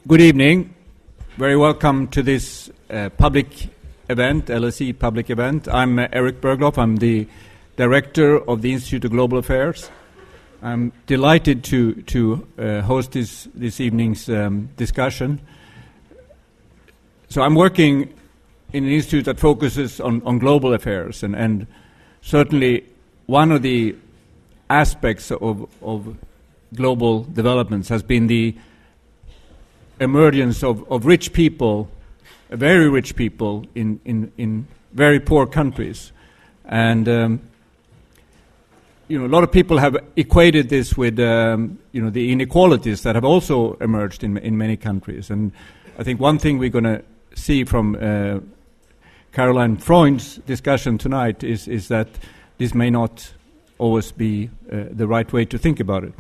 Good evening. Very welcome to this public event, LSE public event. I'm Eric Bergloff. I'm the director of the Institute of Global Affairs. I'm delighted to host this evening's discussion. So I'm working in an institute that focuses on global affairs, and certainly one of the aspects of global developments has been the emergence of rich people, very rich people in very poor countries. And a lot of people have equated this with the inequalities that have also emerged in many countries. And I think one thing we're going to see from Caroline Freund's discussion tonight is that this may not always be the right way to think about it.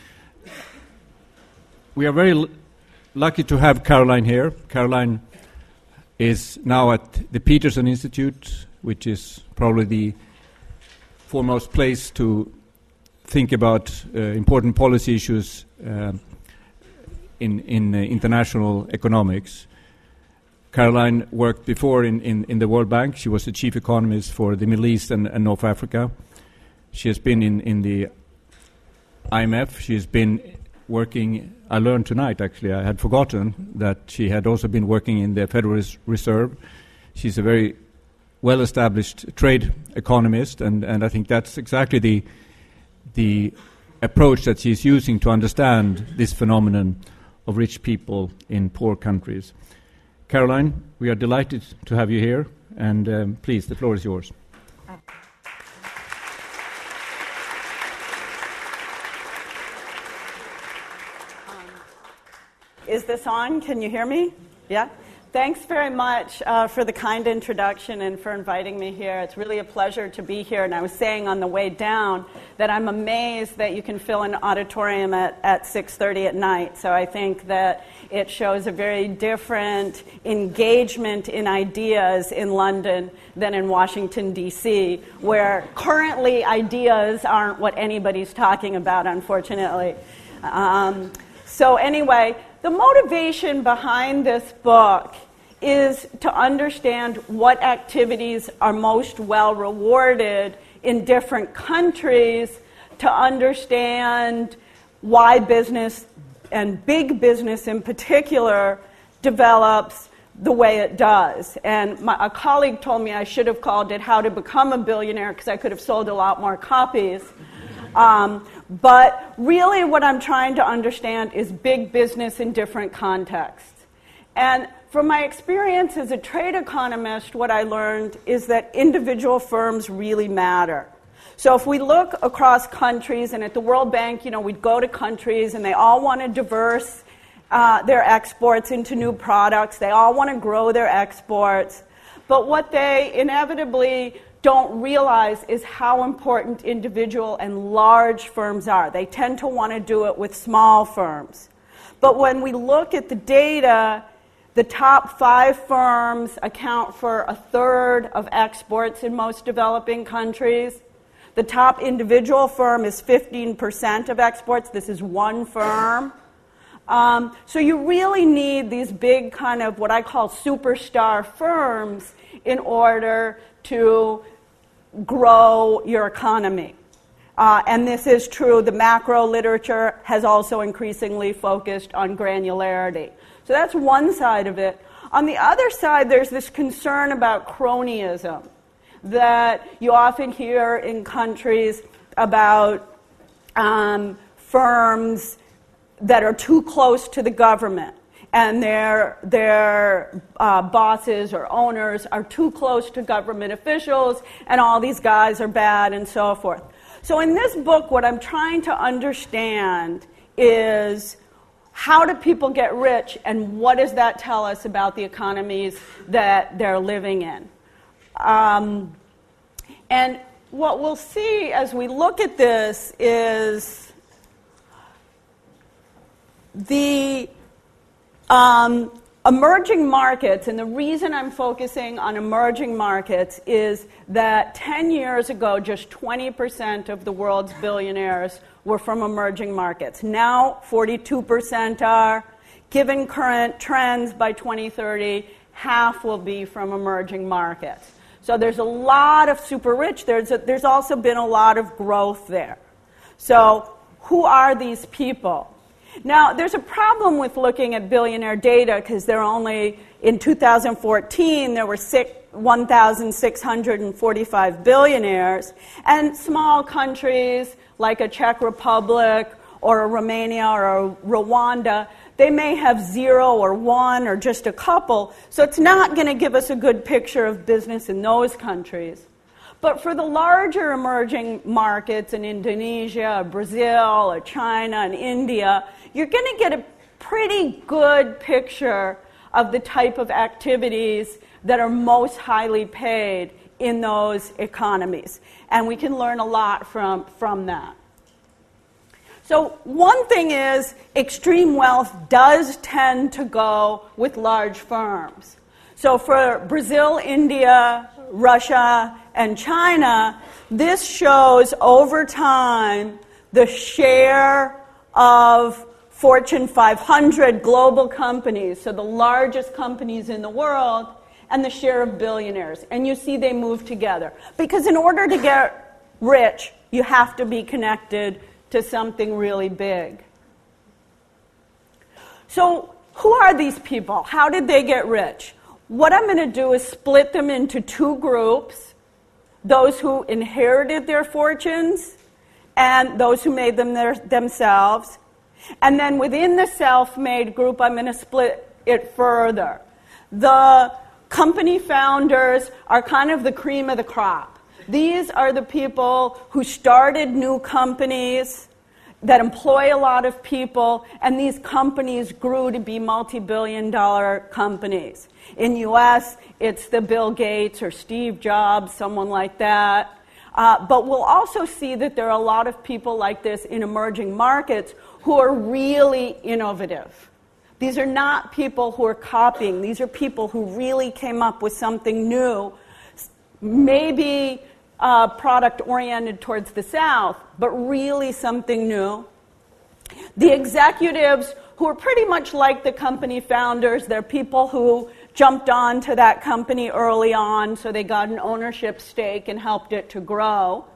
We are very lucky to have Caroline here. Caroline is now at the Peterson Institute, which is probably the foremost place to think about important policy issues in international economics. Caroline worked before in the World Bank. She was the chief economist for the Middle East and North Africa. She has been in the IMF. She has been working, I learned tonight actually, I had forgotten that she had also been working in the Federal Reserve. She's a very well-established trade economist, and I think that's exactly the approach that she's using to understand this phenomenon of rich people in poor countries. Caroline, we are delighted to have you here, and please, the floor is yours. Is this on? Can you hear me? Yeah? Thanks very much for the kind introduction and for inviting me here. It's really a pleasure to be here. And I was saying on the way down that I'm amazed that you can fill an auditorium at 6:30 at night. So I think that it shows a very different engagement in ideas in London than in Washington, D.C., where currently ideas aren't what anybody's talking about, unfortunately. So anyway, the motivation behind this book is to understand what activities are most well rewarded in different countries, to understand why business, and big business in particular, develops the way it does. And a colleague told me I should have called it How to Become a Billionaire, because I could have sold a lot more copies. But really what I'm trying to understand is big business in different contexts. And from my experience as a trade economist, what I learned is that individual firms really matter. So if we look across countries, and at the World Bank, we'd go to countries and they all want to diverse their exports into new products. They all want to grow their exports. But what they inevitably don't realize is how important individual and large firms are. They tend to want to do it with small firms. But when we look at the data, the top 5 firms account for a third of exports in most developing countries. The top individual firm is 15% of exports. This is one firm. So you really need these big kind of what I call superstar firms in order to grow your economy. And this is true. The macro literature has also increasingly focused on granularity. So that's one side of it. On the other side, there's this concern about cronyism that you often hear in countries about firms that are too close to the government, and their bosses or owners are too close to government officials, and all these guys are bad, and so forth. So in this book, what I'm trying to understand is how do people get rich, and what does that tell us about the economies that they're living in? And what we'll see as we look at this is the emerging markets, and the reason I'm focusing on emerging markets is that 10 years ago, just 20% of the world's billionaires were from emerging markets. Now, 42% are. given current trends by 2030, half will be from emerging markets. So there's a lot of super rich. There's also been a lot of growth there. So who are these people? Now, there's a problem with looking at billionaire data because there are only, in 2014, there were 1,645 billionaires, and small countries like a Czech Republic or a Romania or a Rwanda, they may have 0 or 1 or just a couple, so it's not going to give us a good picture of business in those countries. But for the larger emerging markets in Indonesia, Brazil, China, and India, you're going to get a pretty good picture of the type of activities that are most highly paid in those economies. And we can learn a lot from that. So one thing is, extreme wealth does tend to go with large firms. So for Brazil, India, Russia, and China, this shows over time the share of Fortune 500 global companies, so the largest companies in the world, and the share of billionaires. And you see they move together. Because in order to get rich, you have to be connected to something really big. So who are these people? How did they get rich? What I'm going to do is split them into 2 groups, those who inherited their fortunes and those who made them themselves. And then within the self-made group, I'm going to split it further. The company founders are kind of the cream of the crop. These are the people who started new companies that employ a lot of people, and these companies grew to be multi-billion-dollar companies. In U.S., it's the Bill Gates or Steve Jobs, someone like that. But we'll also see that there are a lot of people like this in emerging markets who are really innovative. These are not people who are copying. These are people who really came up with something new, maybe product oriented towards the South, but really something new. The executives who are pretty much like the company founders, they're people who jumped on to that company early on, so they got an ownership stake and helped it to grow.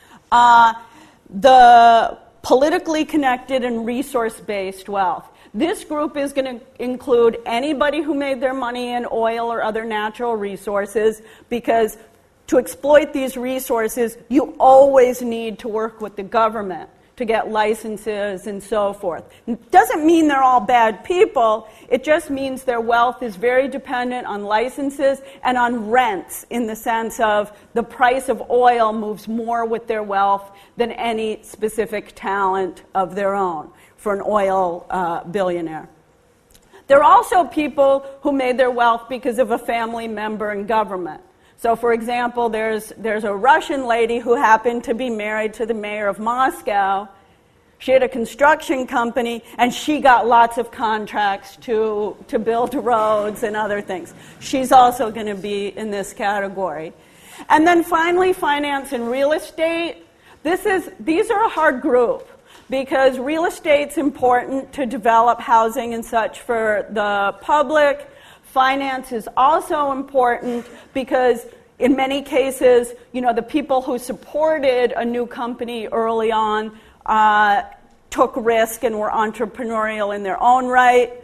The politically connected and resource-based wealth. This group is going to include anybody who made their money in oil or other natural resources, because to exploit these resources, you always need to work with the government to get licenses and so forth. It doesn't mean they're all bad people. It just means their wealth is very dependent on licenses and on rents, in the sense of the price of oil moves more with their wealth than any specific talent of their own for an oil billionaire. There are also people who made their wealth because of a family member in government. So, for example, there's a Russian lady who happened to be married to the mayor of Moscow. She had a construction company, and she got lots of contracts to build roads and other things. She's also going to be in this category. And then finally, finance and real estate. These are a hard group, because real estate's important to develop housing and such for the public. Finance is also important because in many cases, the people who supported a new company early on took risk and were entrepreneurial in their own right.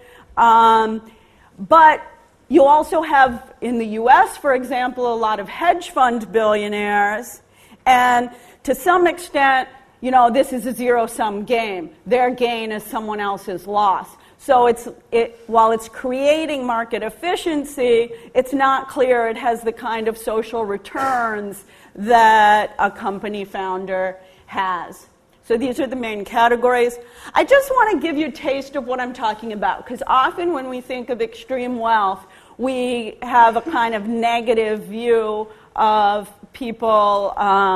But you also have, in the U.S., for example, a lot of hedge fund billionaires. And to some extent, this is a zero-sum game. Their gain is someone else's loss. So while it's creating market efficiency, it's not clear it has the kind of social returns that a company founder has. So these are the main categories. I just want to give you a taste of what I'm talking about, because often when we think of extreme wealth, we have a kind of negative view of people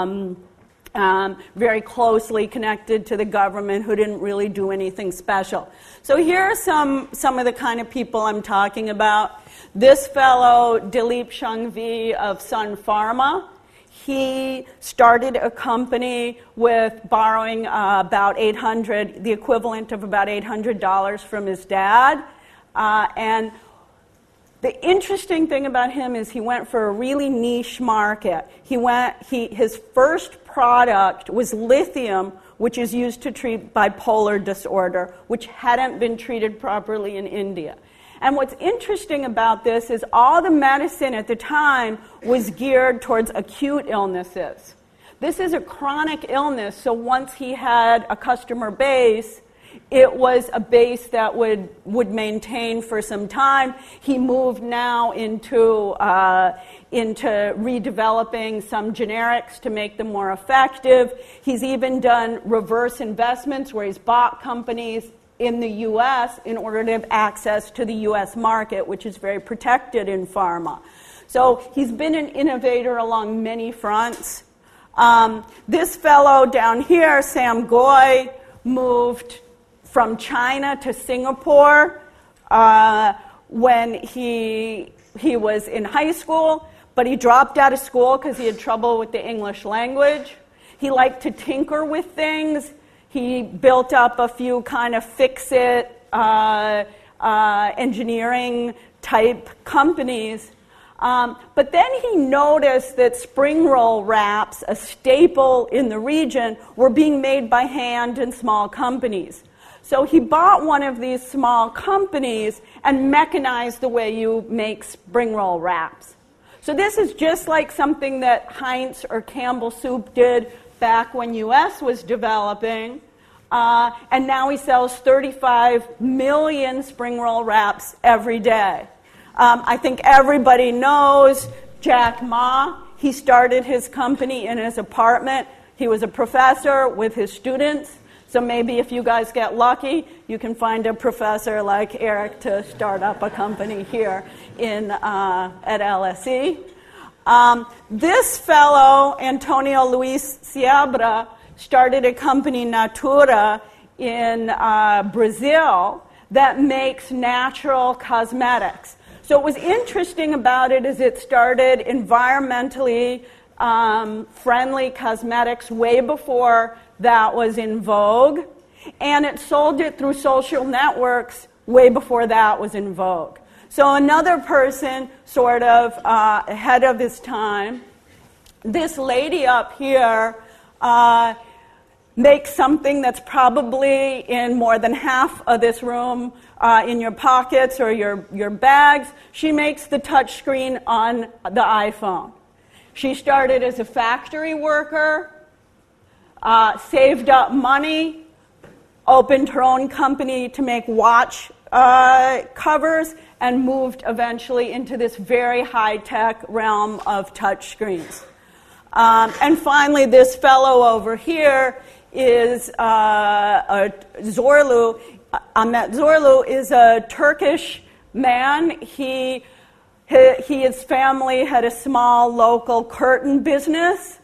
very closely connected to the government who didn't really do anything special. So here are some of the kind of people I'm talking about. This fellow, Dilip Shanghvi of Sun Pharma, he started a company with borrowing the equivalent of about $800 from his dad. And the interesting thing about him is he went for a really niche market. His first product was lithium, which is used to treat bipolar disorder, which hadn't been treated properly in India. And what's interesting about this is all the medicine at the time was geared towards acute illnesses. This is a chronic illness, so once he had a customer base, it was a base that would maintain for some time. He moved now into redeveloping some generics to make them more effective. He's even done reverse investments where he's bought companies in the U.S. in order to have access to the U.S. market, which is very protected in pharma. So he's been an innovator along many fronts. This fellow down here, Sam Goy, moved from China to Singapore when he was in high school, but he dropped out of school because he had trouble with the English language. He liked to tinker with things. He built up a few kind of fix-it engineering type companies. But then he noticed that spring roll wraps, a staple in the region, were being made by hand in small companies. So he bought one of these small companies and mechanized the way you make spring roll wraps. So this is just like something that Heinz or Campbell Soup did back when US was developing. And now he sells 35 million spring roll wraps every day. I think everybody knows Jack Ma. He started his company in his apartment. He was a professor with his students. So maybe if you guys get lucky, you can find a professor like Eric to start up a company here at LSE. This fellow, Antonio Luis Seabra, started a company, Natura, in Brazil that makes natural cosmetics. So what was interesting about it is it started environmentally friendly cosmetics way before that was in vogue, and it sold it through social networks way before that was in vogue. So another person sort of ahead of his time. This lady up here makes something that's probably in more than half of this room in your pockets or your bags. She makes the touch screen on the iPhone. She started as a factory worker, saved up money, opened her own company to make watch covers, and moved eventually into this very high-tech realm of touch screens. And finally, this fellow over here is Zorlu. Ahmet Zorlu is a Turkish man. His family had a small local curtain business.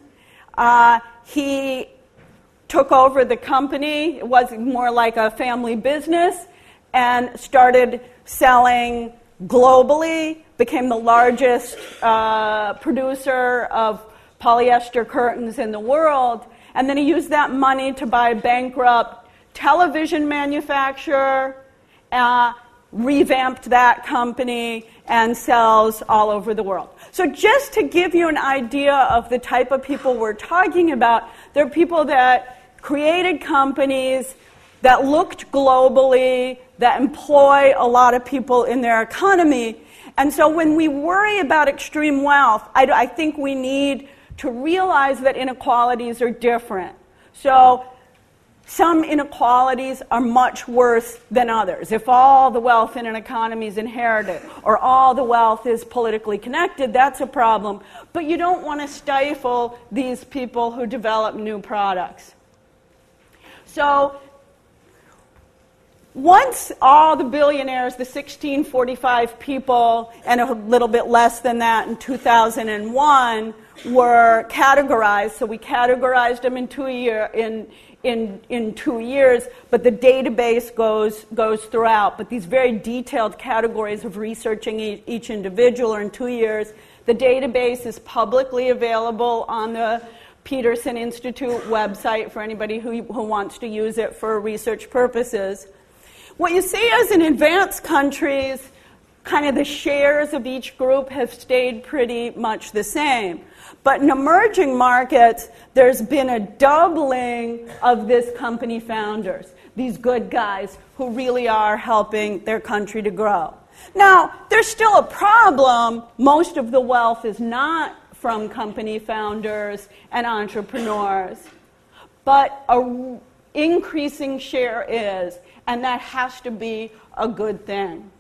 He took over the company. It was more like a family business, and started selling globally, became the largest producer of polyester curtains in the world, and then he used that money to buy a bankrupt television manufacturer, revamped that company, and sells all over the world. So just to give you an idea of the type of people we're talking about, there are people that created companies that looked globally, that employ a lot of people in their economy. And so when we worry about extreme wealth, I think we need to realize that inequalities are different. So some inequalities are much worse than others. If all the wealth in an economy is inherited, or all the wealth is politically connected, that's a problem. But you don't want to stifle these people who develop new products. So once all the billionaires, the 1645 people, and a little bit less than that in 2001, were categorized, so we categorized them in 2 years, but the database goes throughout. But these very detailed categories of researching each individual are in 2 years. The database is publicly available on the Peterson Institute website for anybody who wants to use it for research purposes. What you see is in advanced countries, kind of the shares of each group have stayed pretty much the same. But in emerging markets, there's been a doubling of this company founders, these good guys who really are helping their country to grow. Now, there's still a problem. Most of the wealth is not from company founders and entrepreneurs, but an increasing share is, and that has to be a good thing.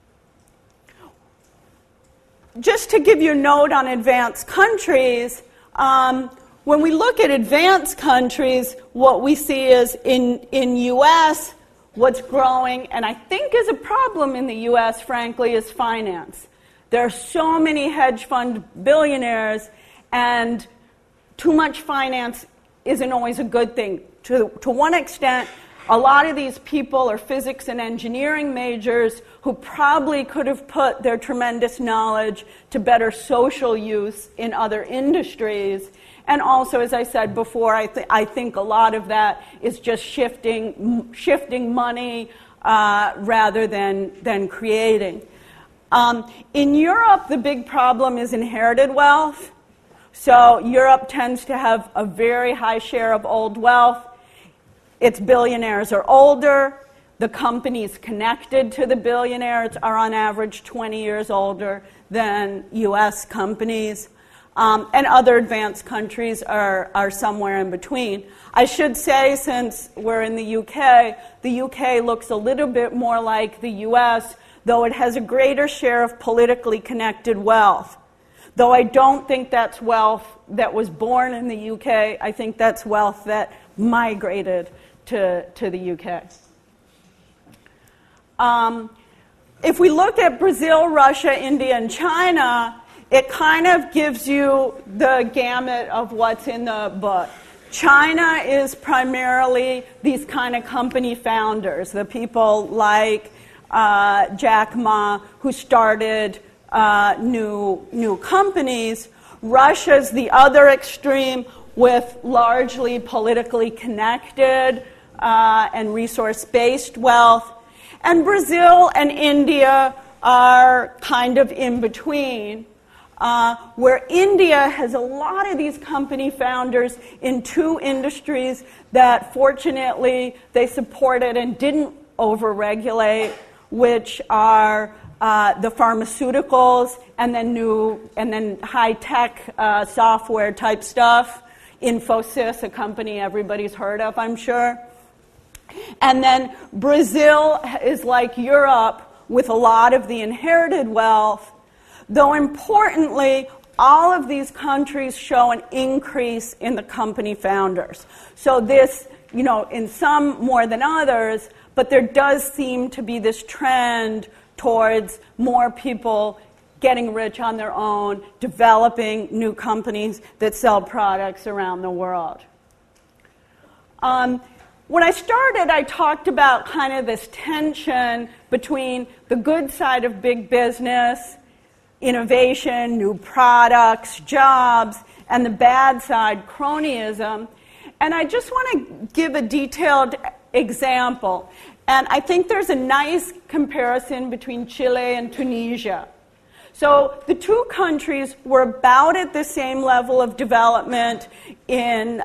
Just to give you a note on advanced countries, when we look at advanced countries, what we see is in U.S., what's growing, and I think is a problem in the U.S., frankly, is finance. There are so many hedge fund billionaires, and too much finance isn't always a good thing. To one extent, a lot of these people are physics and engineering majors who probably could have put their tremendous knowledge to better social use in other industries. And also, as I said before, I think a lot of that is just shifting money rather than creating. In Europe, the big problem is inherited wealth. So Europe tends to have a very high share of old wealth. Its billionaires are older. The companies connected to the billionaires are on average 20 years older than U.S. companies. And other advanced countries are somewhere in between. I should say, since we're in the UK looks a little bit more like the U.S., though it has a greater share of politically connected wealth. Though I don't think that's wealth that was born in the UK, I think that's wealth that migrated to the UK. If we look at Brazil, Russia, India, and China, it kind of gives you the gamut of what's in the book. China is primarily these kind of company founders, the people like Jack Ma, who started new companies. Russia's the other extreme, with largely politically connected and resource-based wealth. And Brazil and India are kind of in between, where India has a lot of these company founders in two industries that fortunately they supported and didn't overregulate, which are the pharmaceuticals and then high-tech software type stuff. Infosys, a company everybody's heard of, I'm sure. And then Brazil is like Europe with a lot of the inherited wealth, though importantly, all of these countries show an increase in the company founders. So this, in some more than others, but there does seem to be this trend towards more people getting rich on their own, developing new companies that sell products around the world. When I started, I talked about kind of this tension between the good side of big business, innovation, new products, jobs, and the bad side, cronyism. And I just want to give a detailed example. And I think there's a nice comparison between Chile and Tunisia. So the two countries were about at the same level of development in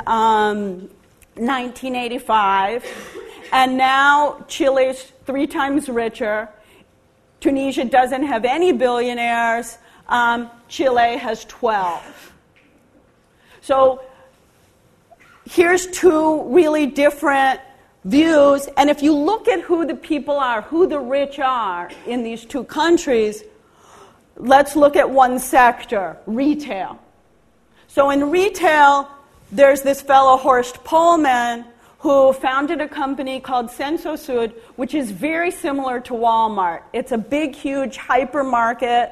1985, and now Chile's 3 times richer. Tunisia doesn't have any billionaires. Chile has 12. So here's two really different views, and if you look at who the people are, who the rich are in these two countries, let's look at one sector, retail. So in retail, there's this fellow, Horst Pullman, who founded a company called Sensosud, which is very similar to Walmart. It's a big, huge hypermarket.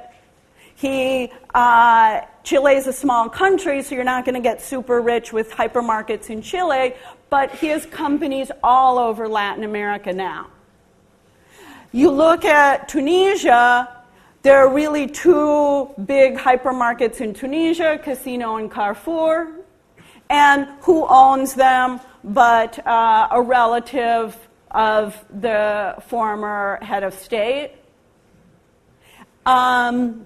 Chile is a small country, so you're not going to get super rich with hypermarkets in Chile, but he has companies all over Latin America now. You look at Tunisia, there are really 2 big hypermarkets in Tunisia, Casino and Carrefour. And who owns them but a relative of the former head of state. And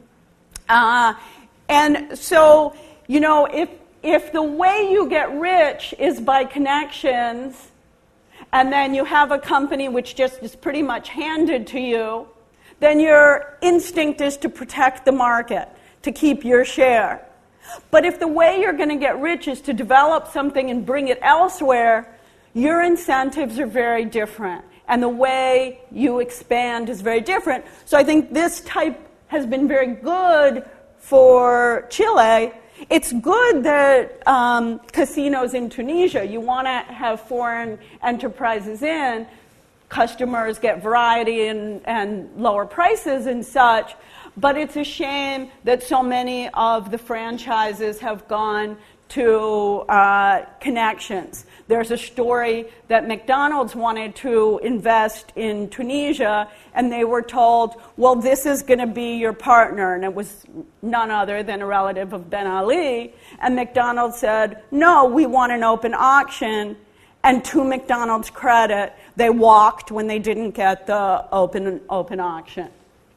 so, you know, if the way you get rich is by connections, and then you have a company which just is pretty much handed to you, then your instinct is to protect the market, to keep your share. But if the way you're going to get rich is to develop something and bring it elsewhere, your incentives are very different. And the way you expand is very different. So I think this type has been very good for Chile. It's good that casinos in Tunisia, you want to have foreign enterprises in, customers get variety and lower prices and such, but it's a shame that so many of the franchises have gone to connections. There's a story that McDonald's wanted to invest in Tunisia, and they were told, well, this is going to be your partner, and it was none other than a relative of Ben Ali, and McDonald's said, no, we want an open auction, and to McDonald's credit, they walked when they didn't get the open auction.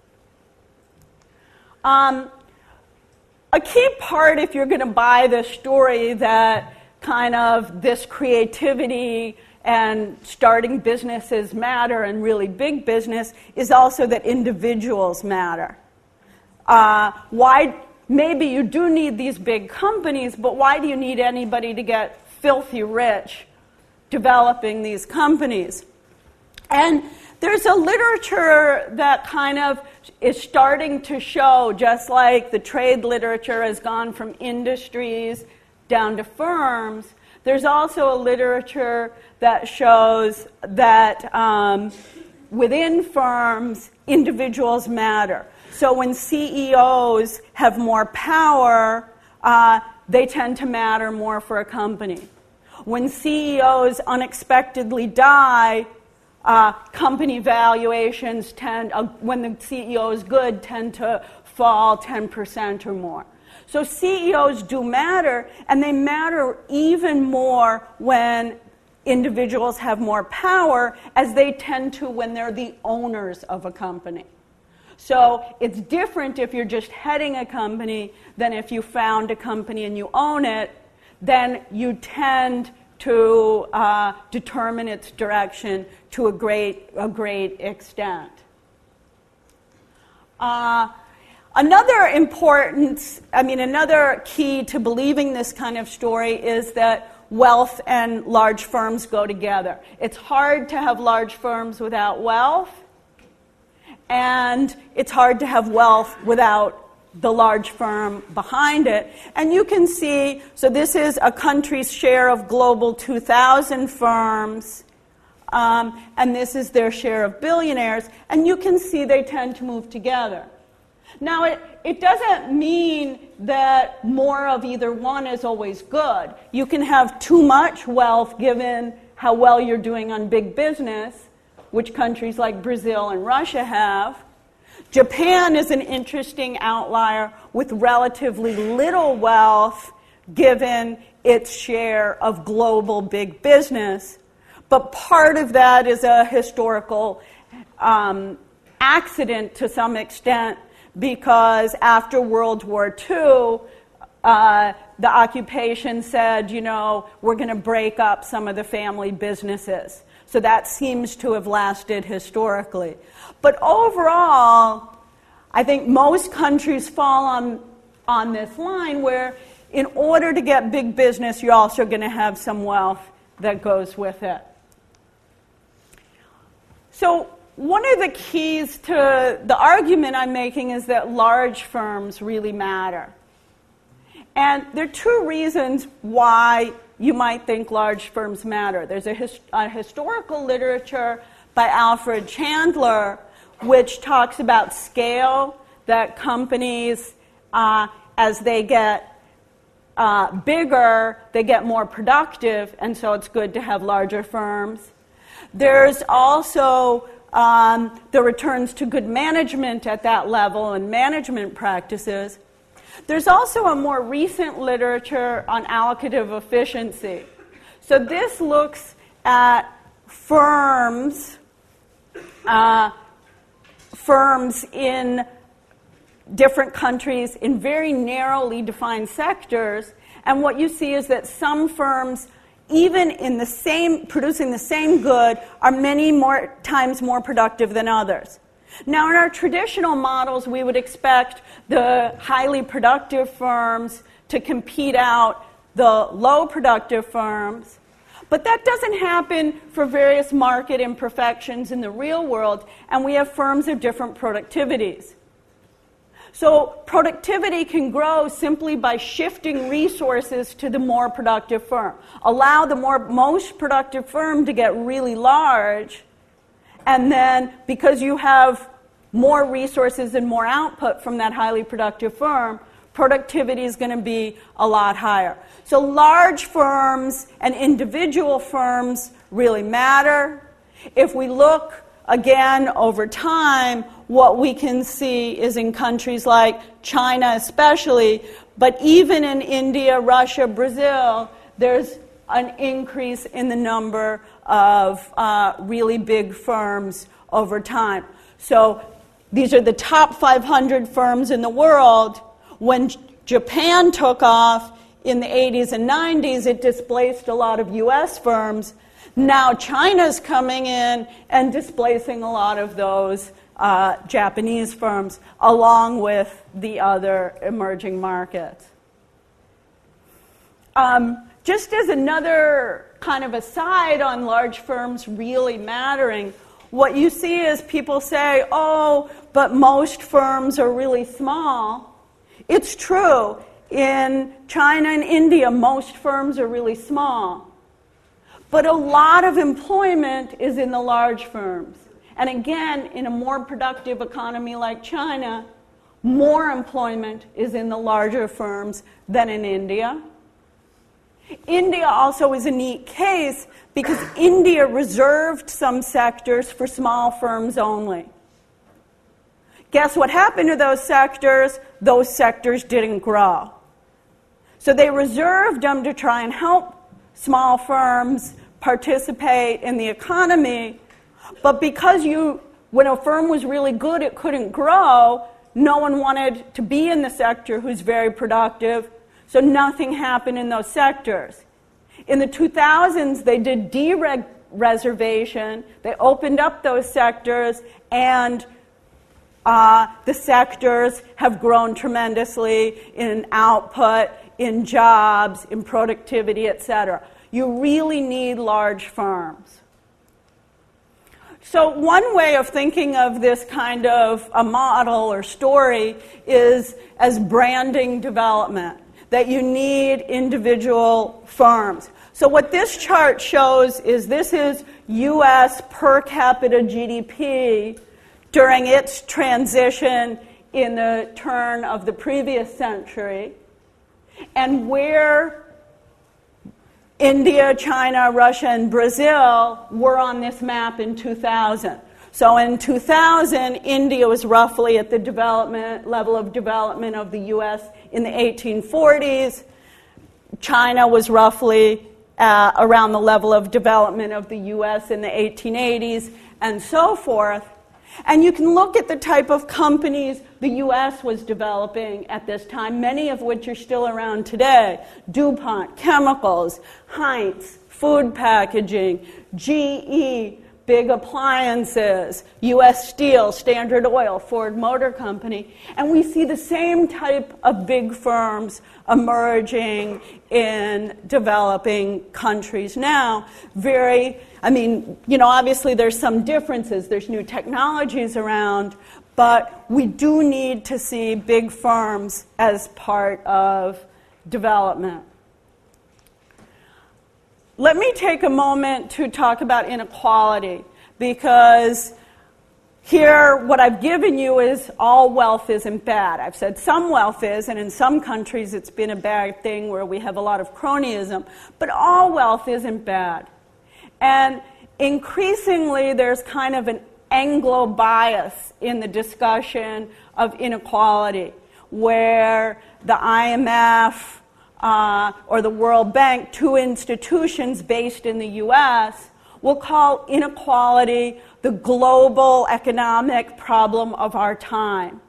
A key part, if you're going to buy this story, that kind of this creativity and starting businesses matter and really big business, is also that individuals matter. Why? Maybe you do need these big companies, but why do you need anybody to get filthy rich developing these companies? And there's a literature that kind of is starting to show, just like the trade literature has gone from industries down to firms, there's also a literature that shows that within firms, individuals matter. So when CEOs have more power, they tend to matter more for a company. When CEOs unexpectedly die, company valuations tend, when the CEO is good, tend to fall 10% or more. So CEOs do matter, and they matter even more when individuals have more power, as they tend to when they're the owners of a company. So it's different if you're just heading a company than if you found a company and you own it. Then you tend to determine its direction to a great extent. Another key to believing this kind of story is that wealth and large firms go together. It's hard to have large firms without wealth, and it's hard to have wealth without the large firm behind it. And you can see, so this is a country's share of global 2,000 firms, and this is their share of billionaires, and you can see they tend to move together. Now, it doesn't mean that more of either one is always good. You can have too much wealth given how well you're doing on big business, which countries like Brazil and Russia have. Japan is an interesting outlier with relatively little wealth given its share of global big business. But part of that is a historical accident to some extent, because after World War II, the occupation said, we're going to break up some of the family businesses. So that seems to have lasted historically. But overall, I think most countries fall on this line where in order to get big business, you're also going to have some wealth that goes with it. So one of the keys to the argument I'm making is that large firms really matter. And there are two reasons why you might think large firms matter. There's a historical literature by Alfred Chandler which talks about scale, that companies, as they get bigger, they get more productive, and so it's good to have larger firms. There's also the returns to good management at that level and management practices. There's also a more recent literature on allocative efficiency. So this looks at firms in different countries in very narrowly defined sectors, and what you see is that some firms, even in the same, producing the same good, are many more times more productive than others. Now, in our traditional models, we would expect the highly productive firms to compete out the low productive firms, but that doesn't happen for various market imperfections in the real world, and we have firms of different productivities. So productivity can grow simply by shifting resources to the more productive firm. Allow the most productive firm to get really large, and then because you have more resources and more output from that highly productive firm, productivity is going to be a lot higher. So large firms and individual firms really matter. If we look again over time, what we can see is in countries like China especially, but even in India, Russia, Brazil, there's an increase in the number of really big firms over time. So these are the top 500 firms in the world. When Japan took off in the 80s and 90s, it displaced a lot of U.S. firms. Now China's coming in and displacing a lot of those Japanese firms, along with the other emerging markets. Just as another kind of aside on large firms really mattering, what you see is people say, oh, but most firms are really small. It's true. In China and India, most firms are really small. But a lot of employment is in the large firms. And again, in a more productive economy like China, more employment is in the larger firms than in India. India also is a neat case because India reserved some sectors for small firms only. Guess what happened to those sectors? Those sectors didn't grow. So they reserved them to try and help small firms participate in the economy, but because when a firm was really good, it couldn't grow, no one wanted to be in the sector who's very productive, so nothing happened in those sectors. In the 2000s, they did dereservation, they opened up those sectors, and the sectors have grown tremendously in output, in jobs, in productivity, etc. You really need large firms. So one way of thinking of this kind of a model or story is as branding development, that you need individual firms. So what this chart shows is this is U.S. per capita GDP during its transition in the turn of the previous century, and where India, China, Russia, and Brazil were on this map in 2000. So in 2000, India was roughly at the level of development of the U.S. in the 1840s. China was roughly around the level of development of the U.S. in the 1880s, and so forth. And you can look at the type of companies the U.S. was developing at this time, many of which are still around today. DuPont, chemicals, Heinz, food packaging, GE, big appliances, U.S. Steel, Standard Oil, Ford Motor Company. And we see the same type of big firms emerging in developing countries now. Obviously there's some differences. There's new technologies around, but we do need to see big firms as part of development. Let me take a moment to talk about inequality, because here what I've given you is all wealth isn't bad. I've said some wealth is, and in some countries it's been a bad thing where we have a lot of cronyism, but all wealth isn't bad. And increasingly there's kind of an Anglo bias in the discussion of inequality, where the IMF or the World Bank, two institutions based in the U.S., will call inequality the global economic problem of our time.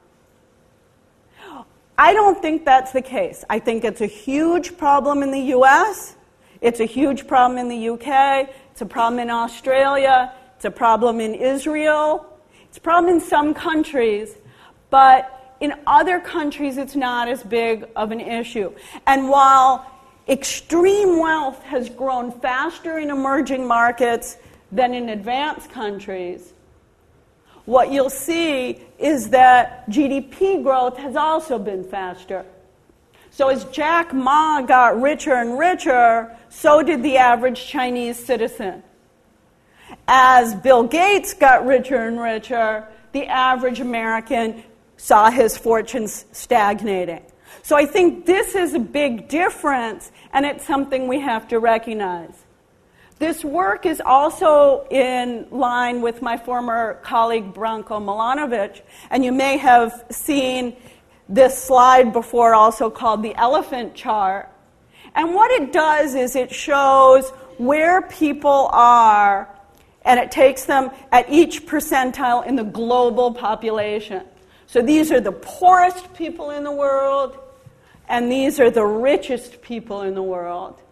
I don't think that's the case. I think it's a huge problem in the US, it's a huge problem in the UK, it's a problem in Australia, it's a problem in Israel, it's a problem in some countries, but in other countries it's not as big of an issue. And while extreme wealth has grown faster in emerging markets than in advanced countries, what you'll see is that GDP growth has also been faster. So as Jack Ma got richer and richer, so did the average Chinese citizen. As Bill Gates got richer and richer, the average American saw his fortunes stagnating. So I think this is a big difference, and it's something we have to recognize. This work is also in line with my former colleague Branko Milanovic, and you may have seen this slide before, also called the elephant chart. And what it does is it shows where people are, and it takes them at each percentile in the global population. So these are the poorest people in the world, and these are the richest people in the world.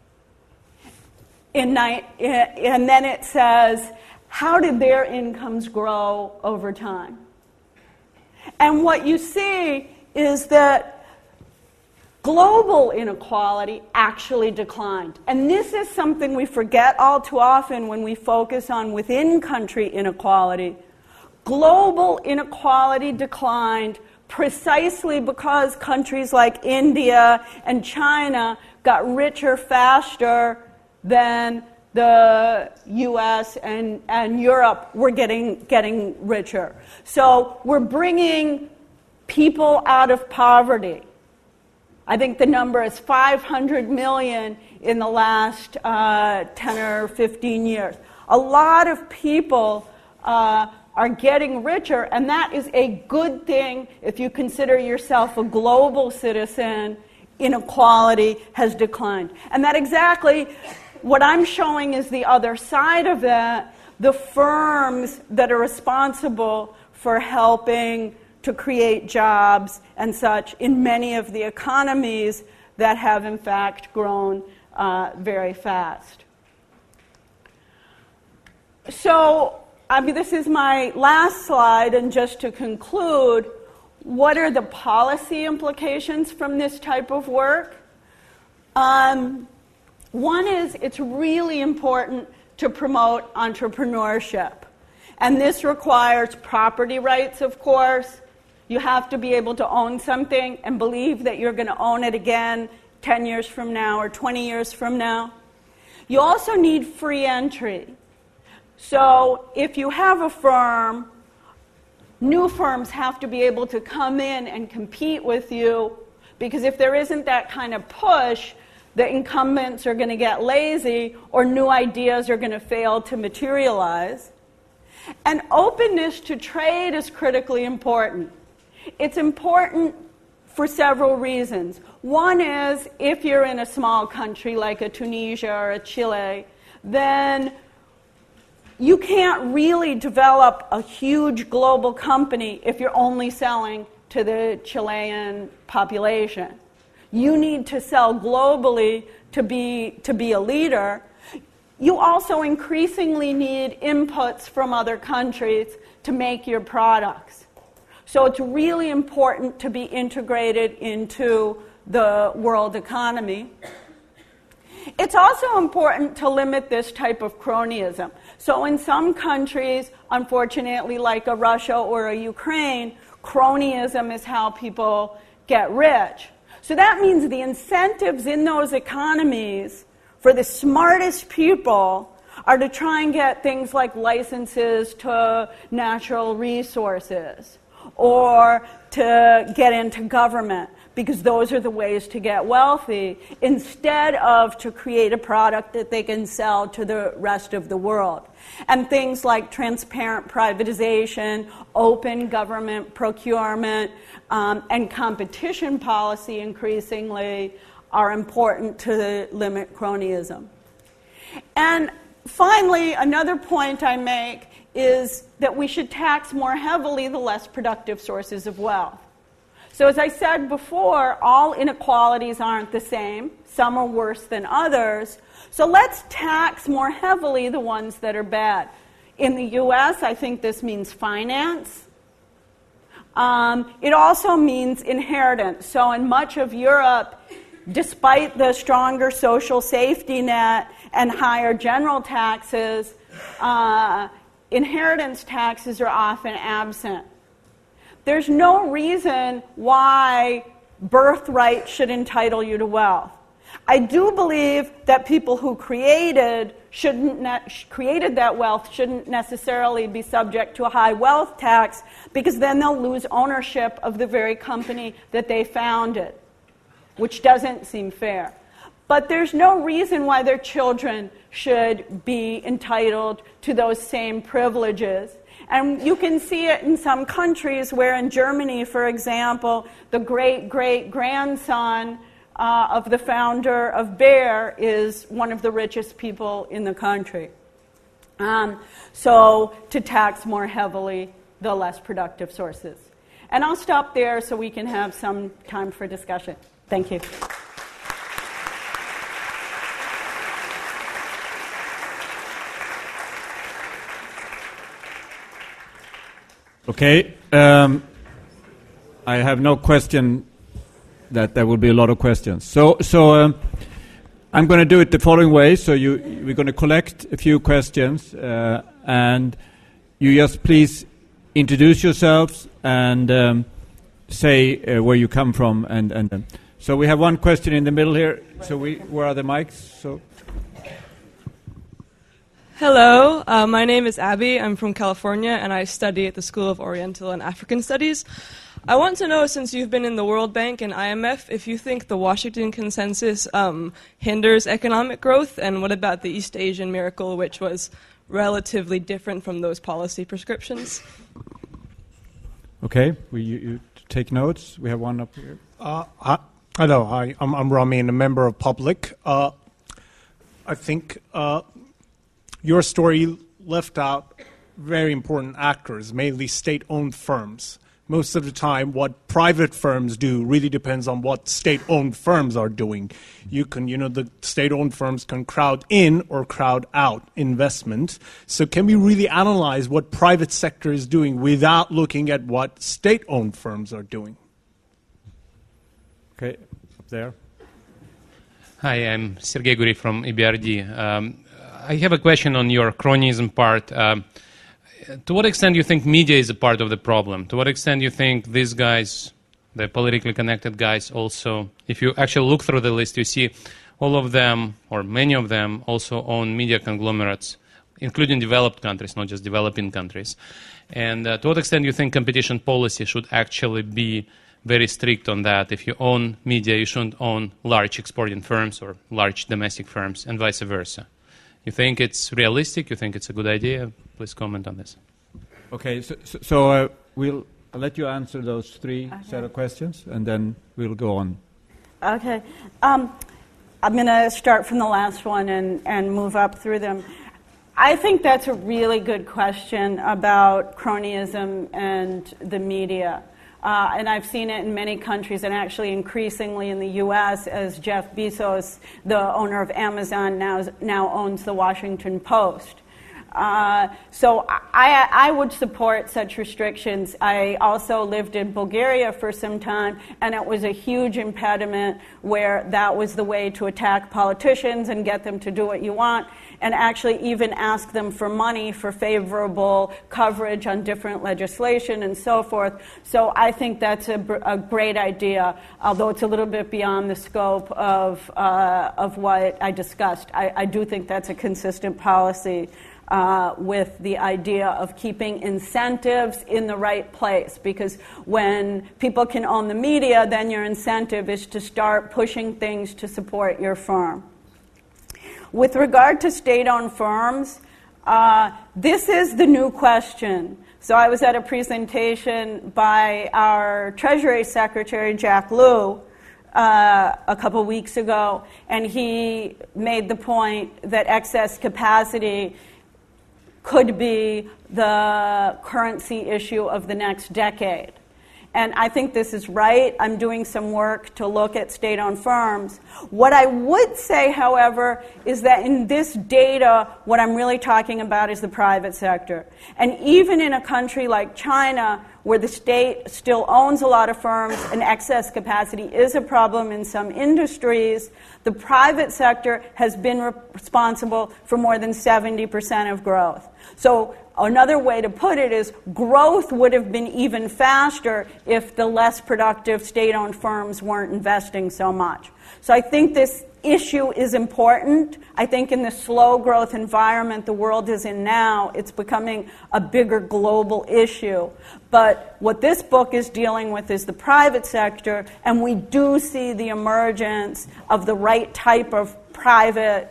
And then it says, how did their incomes grow over time? And what you see is that global inequality actually declined. And this is something we forget all too often when we focus on within-country inequality. Global inequality declined precisely because countries like India and China got richer faster than the US and Europe were getting richer. So we're bringing people out of poverty. I think the number is 500 million in the last 10 or 15 years. A lot of people are getting richer, and that is a good thing if you consider yourself a global citizen. Inequality has declined. And that exactly, what I'm showing is the other side of that, the firms that are responsible for helping to create jobs and such in many of the economies that have in fact grown very fast. So, this is my last slide, and just to conclude, what are the policy implications from this type of work? One is it's really important to promote entrepreneurship. And this requires property rights, of course. You have to be able to own something and believe that you're going to own it again 10 years from now or 20 years from now. You also need free entry. So if you have a firm, new firms have to be able to come in and compete with you, because if there isn't that kind of push, the incumbents are going to get lazy or new ideas are going to fail to materialize. And openness to trade is critically important. It's important for several reasons. One is, if you're in a small country like a Tunisia or a Chile, then you can't really develop a huge global company if you're only selling to the Chilean population. You need to sell globally to be a leader. You also increasingly need inputs from other countries to make your products. So it's really important to be integrated into the world economy. It's also important to limit this type of cronyism. So in some countries, unfortunately, like a Russia or a Ukraine, cronyism is how people get rich. So that means the incentives in those economies for the smartest people are to try and get things like licenses to natural resources or to get into government, because those are the ways to get wealthy, instead of to create a product that they can sell to the rest of the world. And things like transparent privatization, open government procurement, and competition policy increasingly are important to limit cronyism. And finally, another point I make is that we should tax more heavily the less productive sources of wealth. So as I said before, all inequalities aren't the same. Some are worse than others. So let's tax more heavily the ones that are bad. In the U.S., I think this means finance. It also means inheritance. So in much of Europe, despite the stronger social safety net and higher general taxes, inheritance taxes are often absent. There's no reason why birthright should entitle you to wealth. I do believe that people who created that wealth shouldn't necessarily be subject to a high wealth tax, because then they'll lose ownership of the very company that they founded, which doesn't seem fair. But there's no reason why their children should be entitled to those same privileges. And you can see it in some countries where, in Germany, for example, the great-great-grandson of the founder of Bayer is one of the richest people in the country. So to tax more heavily the less productive sources. And I'll stop there so we can have some time for discussion. Thank you. Okay. I have no question that there will be a lot of questions. So I'm going to do it the following way. So we're going to collect a few questions, and you just please introduce yourselves and say where you come from. And so we have one question in the middle here. So where are the mics? So. Hello, my name is Abby. I'm from California, and I study at the School of Oriental and African Studies. I want to know, since you've been in the World Bank and IMF, if you think the Washington Consensus hinders economic growth, and what about the East Asian Miracle, which was relatively different from those policy prescriptions? Okay, you take notes. We have one up here. Hello, hi. I'm Ramin, a member of Public. I think your story left out very important actors, mainly state-owned firms. Most of the time, what private firms do really depends on what state-owned firms are doing. The state-owned firms can crowd in or crowd out investment. So can we really analyze what private sector is doing without looking at what state-owned firms are doing? Okay, up there. Hi, I'm Sergei Guri from EBRD. I have a question on your cronyism part. To what extent do you think media is a part of the problem? To what extent do you think these guys, the politically connected guys also, if you actually look through the list, you see all of them, or many of them, also own media conglomerates, including developed countries, not just developing countries. And to what extent do you think competition policy should actually be very strict on that? If you own media, you shouldn't own large exporting firms or large domestic firms, and vice versa. You think it's realistic? You think it's a good idea? Please comment on this. Okay, so I'll let you answer those three set of questions, and then we'll go on. Okay. I'm going to start from the last one and move up through them. I think that's a really good question about cronyism and the media. And I've seen it in many countries, and actually increasingly in the U.S., as Jeff Bezos, the owner of Amazon, now owns the Washington Post. So I would support such restrictions. I also lived in Bulgaria for some time, and it was a huge impediment where that was the way to attack politicians and get them to do what you want, and actually even ask them for money for favorable coverage on different legislation and so forth. So I think that's a great idea, although it's a little bit beyond the scope of what I discussed. I do think that's a consistent policy with the idea of keeping incentives in the right place, because when people can own the media, then your incentive is to start pushing things to support your firm. With regard to state-owned firms, this is the new question. So I was at a presentation by our Treasury Secretary, Jack Lew, a couple weeks ago, and he made the point that excess capacity could be the currency issue of the next decade. And I think this is right. I'm doing some work to look at state-owned firms. What I would say, however, is that in this data, what I'm really talking about is the private sector. And even in a country like China, where the state still owns a lot of firms and excess capacity is a problem in some industries, the private sector has been responsible for more than 70% of growth. So another way to put it is growth would have been even faster if the less productive state-owned firms weren't investing so much. So I think this issue is important. I think in the slow growth environment the world is in now, it's becoming a bigger global issue. But what this book is dealing with is the private sector, and we do see the emergence of the right type of private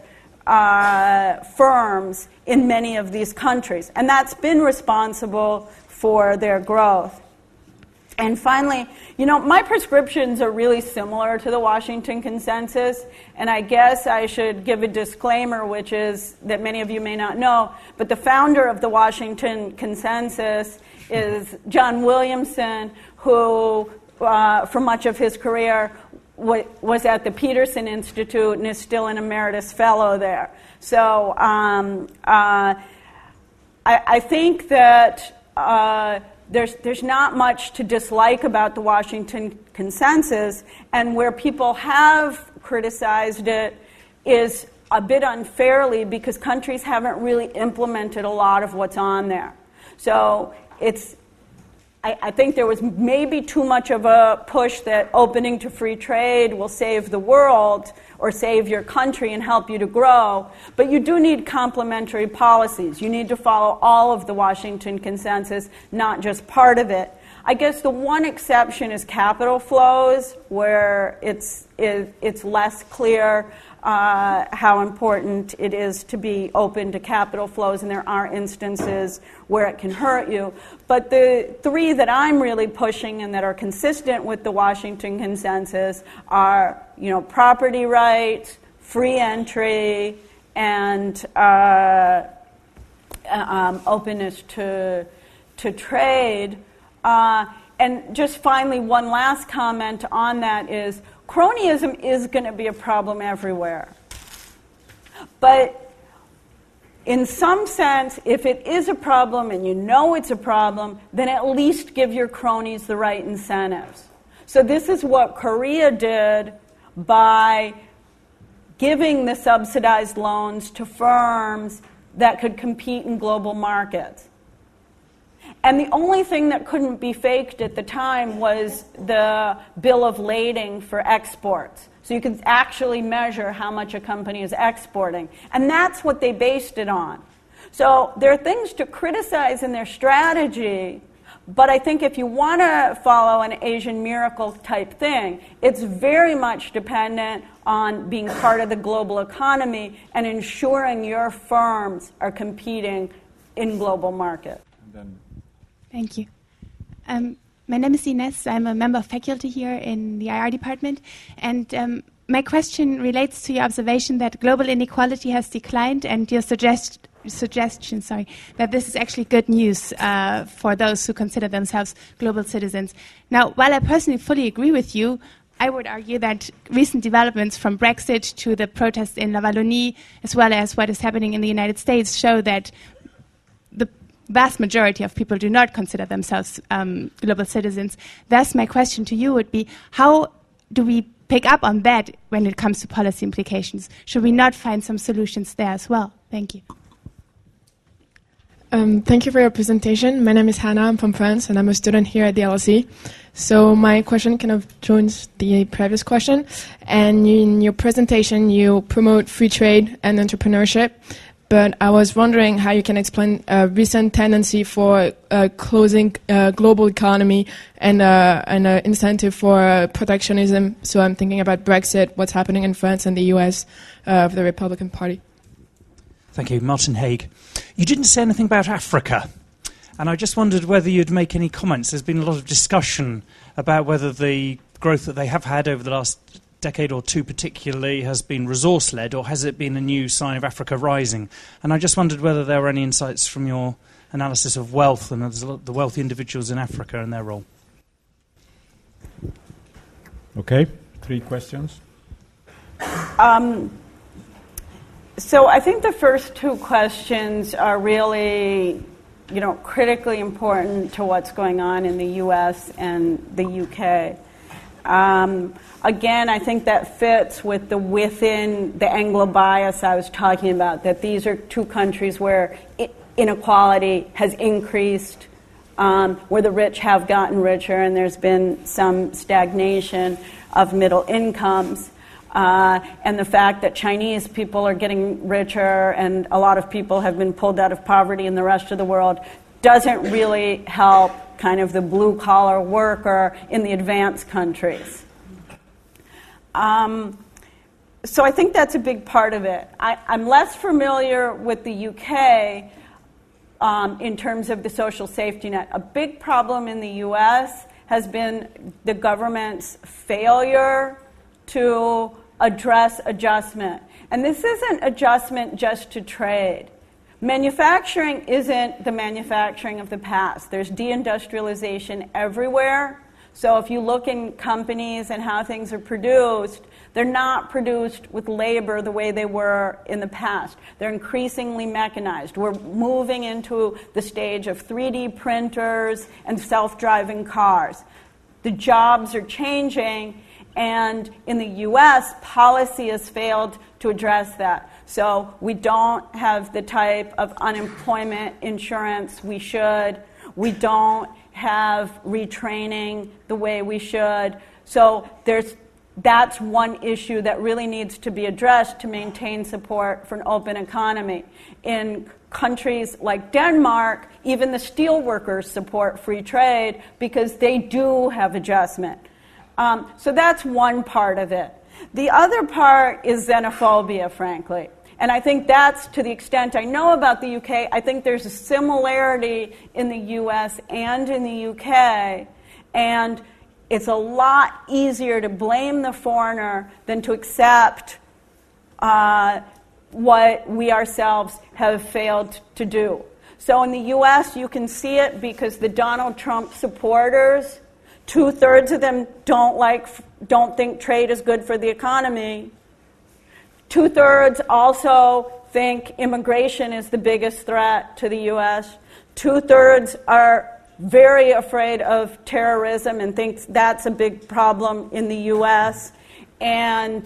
firms in many of these countries. And that's been responsible for their growth. And finally, my prescriptions are really similar to the Washington Consensus, and I guess I should give a disclaimer, which is that many of you may not know, but the founder of the Washington Consensus is John Williamson, who, for much of his career, was at the Peterson Institute and is still an emeritus fellow there. So I think that there's not much to dislike about the Washington Consensus, and where people have criticized it is a bit unfairly because countries haven't really implemented a lot of what's on there. So I think there was maybe too much of a push that opening to free trade will save the world or save your country and help you to grow, but you do need complementary policies. You need to follow all of the Washington Consensus, not just part of it. I guess the one exception is capital flows, where it's less clear how important it is to be open to capital flows, and there are instances where it can hurt you. But the three that I'm really pushing and that are consistent with the Washington Consensus are, property rights, free entry, and openness to trade. And just finally, one last comment on that is cronyism is going to be a problem everywhere. But in some sense, if it is a problem and you know it's a problem, then at least give your cronies the right incentives. So this is what Korea did by giving the subsidized loans to firms that could compete in global markets. And the only thing that couldn't be faked at the time was the bill of lading for exports. So you could actually measure how much a company is exporting. And that's what they based it on. So there are things to criticize in their strategy, but I think if you want to follow an Asian miracle type thing, it's very much dependent on being part of the global economy and ensuring your firms are competing in global markets. Thank you. My name is Ines. I'm a member of faculty here in the IR department. And my question relates to your observation that global inequality has declined and your suggestion that this is actually good news for those who consider themselves global citizens. Now, while I personally fully agree with you, I would argue that recent developments from Brexit to the protests in La Wallonie, as well as what is happening in the United States, show that the vast majority of people do not consider themselves global citizens. Thus, my question to you would be, how do we pick up on that when it comes to policy implications? Should we not find some solutions there as well? Thank you. Thank you for your presentation. My name is Hannah. I'm from France, and I'm a student here at the LSE. So my question kind of joins the previous question. And in your presentation, you promote free trade and entrepreneurship. But I was wondering how you can explain a recent tendency for closing global economy and an incentive for protectionism. So I'm thinking about Brexit, what's happening in France and the US of the Republican Party. Thank you. Martin Haig. You didn't say anything about Africa, and I just wondered whether you'd make any comments. There's been a lot of discussion about whether the growth that they have had over the last decade or two particularly has been resource-led, or has it been a new sign of Africa rising? And I just wondered whether there were any insights from your analysis of wealth and the wealthy individuals in Africa and their role. Okay, 3 questions. So I think the first 2 questions are really, critically important to what's going on in the U.S. and the U.K. Again, I think that fits with within the Anglo bias I was talking about, that these are 2 countries where inequality has increased, where the rich have gotten richer, and there's been some stagnation of middle incomes. And the fact that Chinese people are getting richer and a lot of people have been pulled out of poverty in the rest of the world doesn't really help kind of the blue-collar worker in the advanced countries. So I think that's a big part of it. I'm less familiar with the UK in terms of the social safety net. A big problem in the US has been the government's failure to address adjustment. And this isn't adjustment just to trade. Manufacturing isn't the manufacturing of the past. There's deindustrialization everywhere. So if you look in companies and how things are produced, they're not produced with labor the way they were in the past. They're increasingly mechanized. We're moving into the stage of 3D printers and self-driving cars. The jobs are changing, and in the U.S., policy has failed to address that. So we don't have the type of unemployment insurance we should. We don't have retraining the way we should. So that's one issue that really needs to be addressed to maintain support for an open economy. In countries like Denmark, even the steel workers support free trade because they do have adjustment. So that's one part of it. The other part is xenophobia, frankly. And I think that's, to the extent I know about the UK, I think there's a similarity in the US and in the UK. And it's a lot easier to blame the foreigner than to accept what we ourselves have failed to do. So in the US, you can see it because the Donald Trump supporters, 2/3 of them don't think trade is good for the economy. 2/3 also think immigration is the biggest threat to the U.S. 2/3 are very afraid of terrorism and think that's a big problem in the U.S. And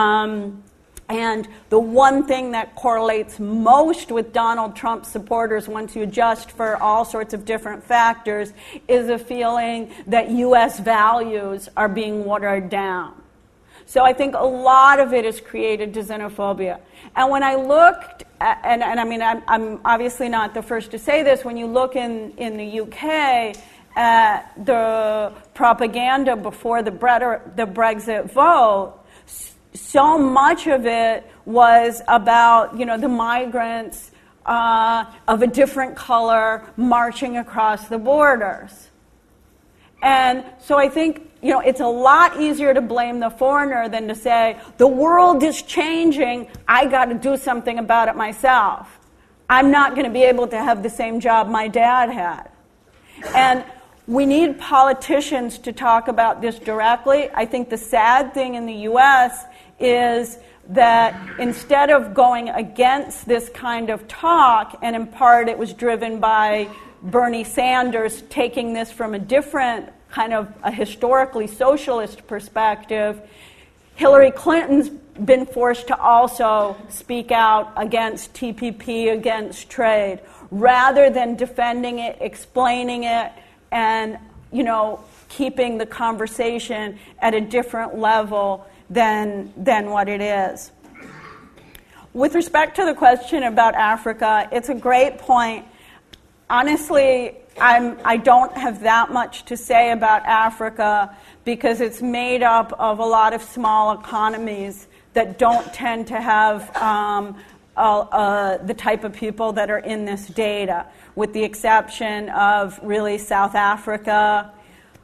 the one thing that correlates most with Donald Trump supporters, once you adjust for all sorts of different factors, is a feeling that U.S. values are being watered down. So I think a lot of it is created to xenophobia. And when I looked at, and I mean, I'm obviously not the first to say this, when you look in the UK at the propaganda before the Brexit vote, so much of it was about, the migrants of a different color marching across the borders. And so I think, it's a lot easier to blame the foreigner than to say, the world is changing, I got to do something about it myself. I'm not going to be able to have the same job my dad had. And we need politicians to talk about this directly. I think the sad thing in the U.S. is that instead of going against this kind of talk, and in part it was driven by Bernie Sanders taking this from a different kind of a historically socialist perspective, Hillary Clinton's been forced to also speak out against TPP, against trade, rather than defending it, explaining it, and, keeping the conversation at a different level than what it is. With respect to the question about Africa, it's a great point. Honestly, I don't have that much to say about Africa because it's made up of a lot of small economies that don't tend to have the type of people that are in this data, with the exception of really South Africa,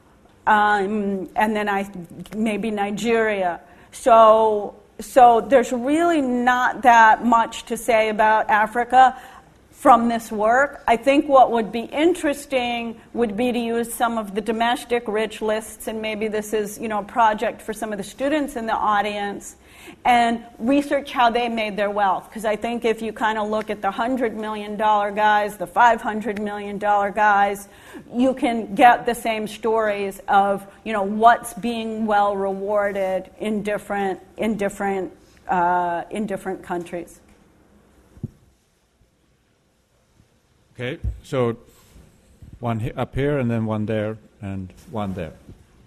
and then maybe Nigeria. So there's really not that much to say about Africa from this work. I think what would be interesting would be to use some of the domestic rich lists, and maybe this is, a project for some of the students in the audience, and research how they made their wealth. Because I think if you kind of look at the $100 million guys, the $500 million guys, you can get the same stories of, what's being well rewarded in different countries. Okay, so one up here, and then one there, and one there.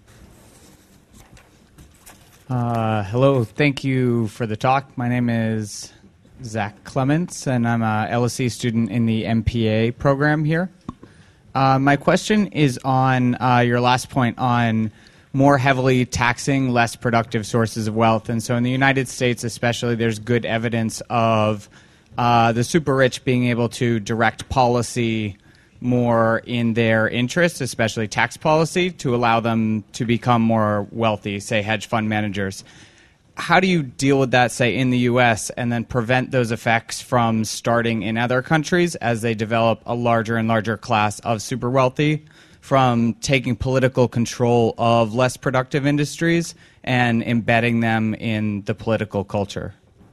Hello, thank you for the talk. My name is Zach Clements, and I'm a LSE student in the MPA program here. My question is on your last point on more heavily taxing less productive sources of wealth. And so in the United States especially, there's good evidence of the super rich being able to direct policy more in their interests, especially tax policy, to allow them to become more wealthy, say hedge fund managers. How do you deal with that, say, in the U.S., and then prevent those effects from starting in other countries as they develop a larger and larger class of super wealthy, from taking political control of less productive industries and embedding them in the political culture?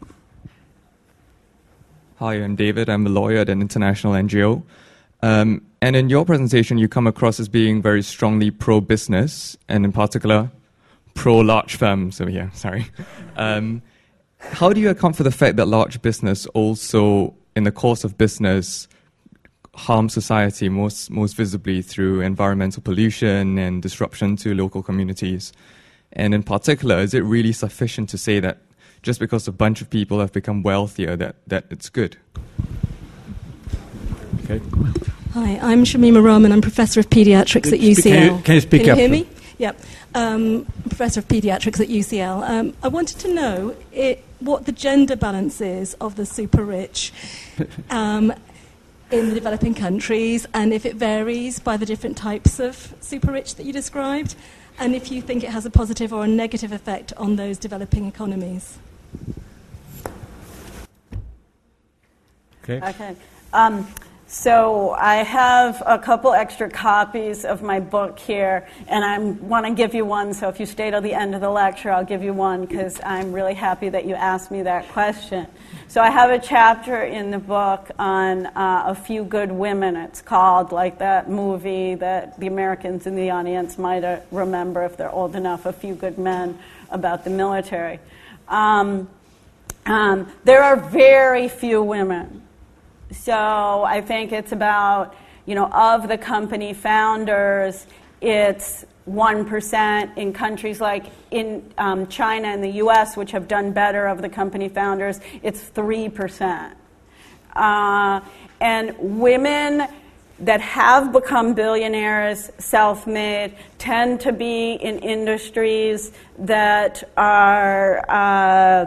Hi, I'm David. I'm a lawyer at an international NGO. And in your presentation, you come across as being very strongly pro-business, and in particular, pro-large firms over here. Sorry. How do you account for the fact that large business also, in the course of business, harms society most visibly through environmental pollution and disruption to local communities? And in particular, is it really sufficient to say that just because a bunch of people have become wealthier that it's good? Okay. Hi, I'm Shamima Rahman. I'm Professor of Pediatrics at UCL. Can you speak up? Can you hear me? Yep. Professor of Pediatrics at UCL. I wanted to know what the gender balance is of the super rich in the developing countries, and if it varies by the different types of super rich that you described, and if you think it has a positive or a negative effect on those developing economies. Okay. So I have a couple extra copies of my book here, and I want to give you one. So if you stay till the end of the lecture, I'll give you one, because I'm really happy that you asked me that question. So I have a chapter in the book on A Few Good Women. It's called, like that movie that the Americans in the audience might remember if they're old enough, A Few Good Men, about the military. There are very few women. So I think it's about, of the company founders, it's 1%. In countries like in China and the U.S., which have done better, of the company founders, it's 3%. And women that have become billionaires, self-made, tend to be in industries that are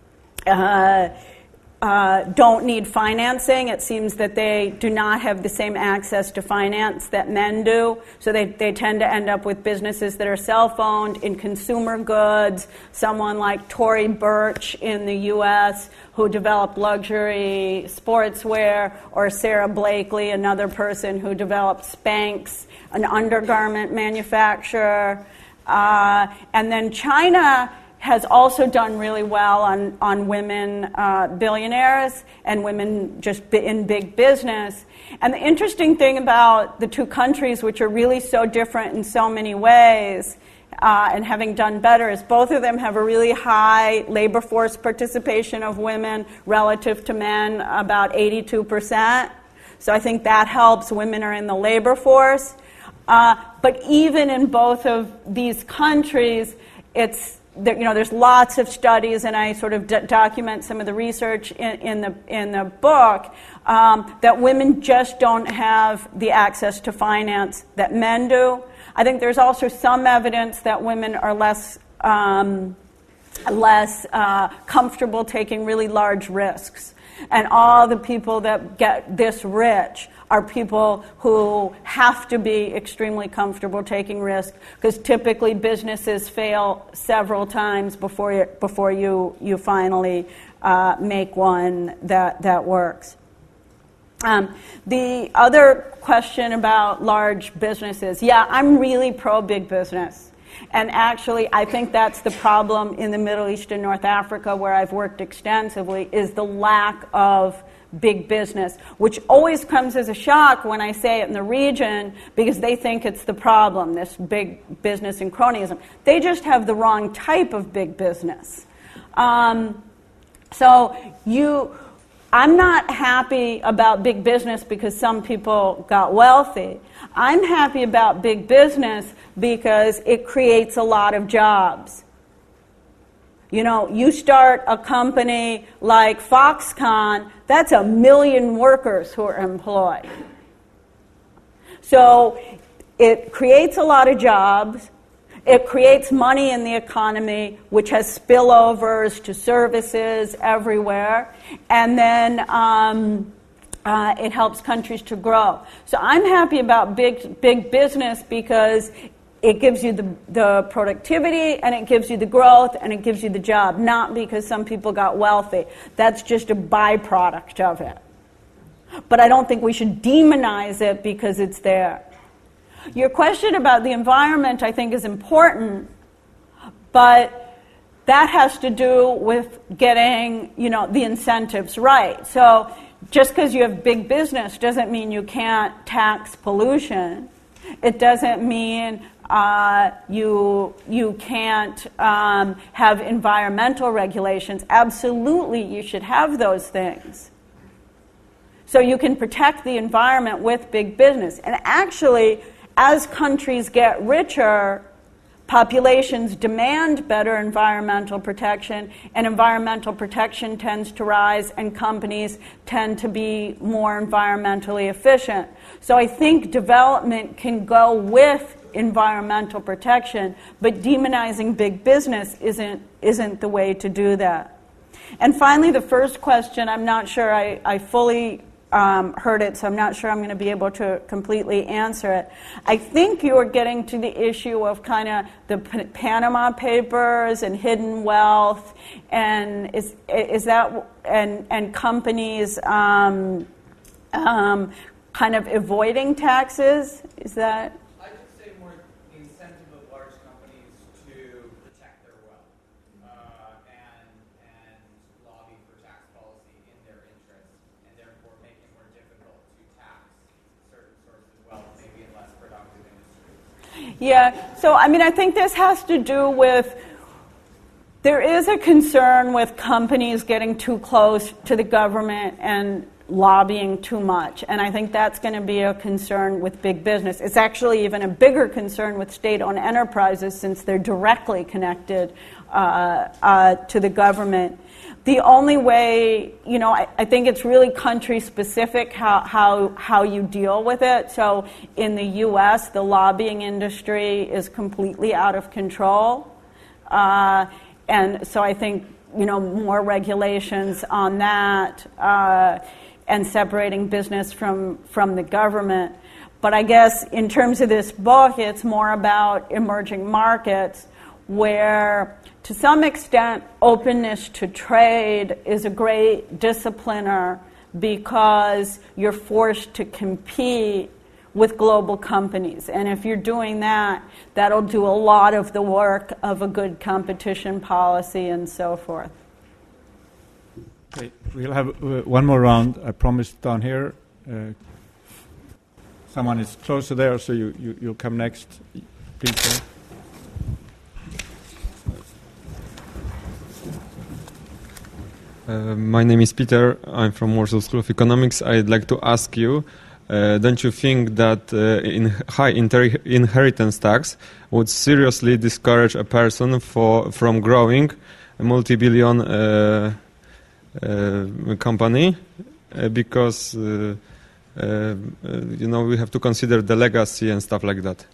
don't need financing. It seems that they do not have the same access to finance that men do. So they tend to end up with businesses that are self-owned in consumer goods. Someone like Tory Burch in the U.S., who developed luxury sportswear, or Sarah Blakely, another person who developed Spanx, an undergarment manufacturer. And then China has also done really well on women billionaires and women just in big business. And the interesting thing about the two countries, which are really so different in so many ways, and having done better, is both of them have a really high labor force participation of women relative to men, about 82%. So I think that helps. Women are in the labor force. But even in both of these countries, there's lots of studies, and I sort of document some of the research in the book, that women just don't have the access to finance that men do. I think there's also some evidence that women are less comfortable taking really large risks. And all the people that get this rich are people who have to be extremely comfortable taking risk, because typically businesses fail several times before you finally make one that works. The other question about large businesses, yeah, I'm really pro big business. And actually, I think that's the problem in the Middle East and North Africa, where I've worked extensively, is the lack of big business, which always comes as a shock when I say it in the region, because they think it's the problem, this big business and cronyism. They just have the wrong type of big business. I'm not happy about big business because some people got wealthy. I'm happy about big business because it creates a lot of jobs. You know, you start a company like Foxconn, that's 1 million workers who are employed. So it creates a lot of jobs. It creates money in the economy, which has spillovers to services everywhere. And then it helps countries to grow. So I'm happy about big business because it gives you the productivity, and it gives you the growth, and it gives you the job, not because some people got wealthy. That's just a byproduct of it. But I don't think we should demonize it because it's there. Your question about the environment, I think, is important, but that has to do with getting, the incentives right. So just because you have big business doesn't mean you can't tax pollution. It doesn't mean you can't have environmental regulations. Absolutely, you should have those things. So you can protect the environment with big business. And actually, as countries get richer, populations demand better environmental protection, and environmental protection tends to rise, and companies tend to be more environmentally efficient. So I think development can go with environmental protection, but demonizing big business isn't the way to do that. And finally, the first question, I'm not sure I fully heard it, so I'm not sure I'm going to be able to completely answer it. I think you were getting to the issue of kind of the Panama Papers and hidden wealth, and is that and companies kind of avoiding taxes? Is that? I would say more the incentive of large companies to protect their wealth and lobby for tax policy in their interest, and therefore make it more difficult to tax certain sources of wealth, maybe in less productive industries. Yeah, so I think this has to do with, there is a concern with companies getting too close to the government and lobbying too much, and I think that's going to be a concern with big business. It's actually even a bigger concern with state-owned enterprises, since they're directly connected to the government. The only way, I think it's really country-specific how you deal with it. So in the U.S., the lobbying industry is completely out of control, and so I think more regulations on that. And separating business from the government. But I guess in terms of this book, it's more about emerging markets, where to some extent openness to trade is a great discipliner, because you're forced to compete with global companies. And if you're doing that, that'll do a lot of the work of a good competition policy and so forth. Okay, we'll have one more round. I promised down here. Someone is closer there, so you'll come next. Please. Sir. My name is Peter. I'm from Warsaw School of Economics. I'd like to ask you, don't you think that high inheritance tax would seriously discourage a person from growing a multi-billion company, because we have to consider the legacy and stuff like that?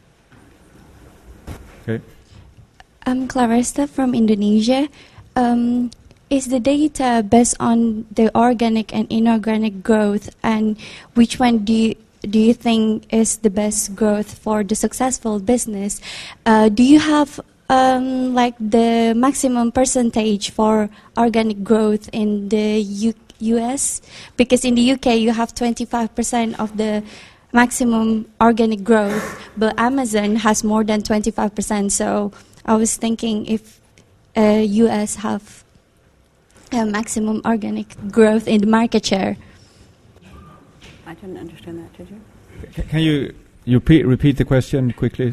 Okay. I'm Clarissa from Indonesia. is the data based on the organic and inorganic growth, and which one do you think is the best growth for the successful business? Do you have like the maximum percentage for organic growth in the US? Because in the UK you have 25% of the maximum organic growth, but Amazon has more than 25%. So I was thinking if US have a maximum organic growth in the market share. I didn't understand that, did you? Can you repeat the question quickly?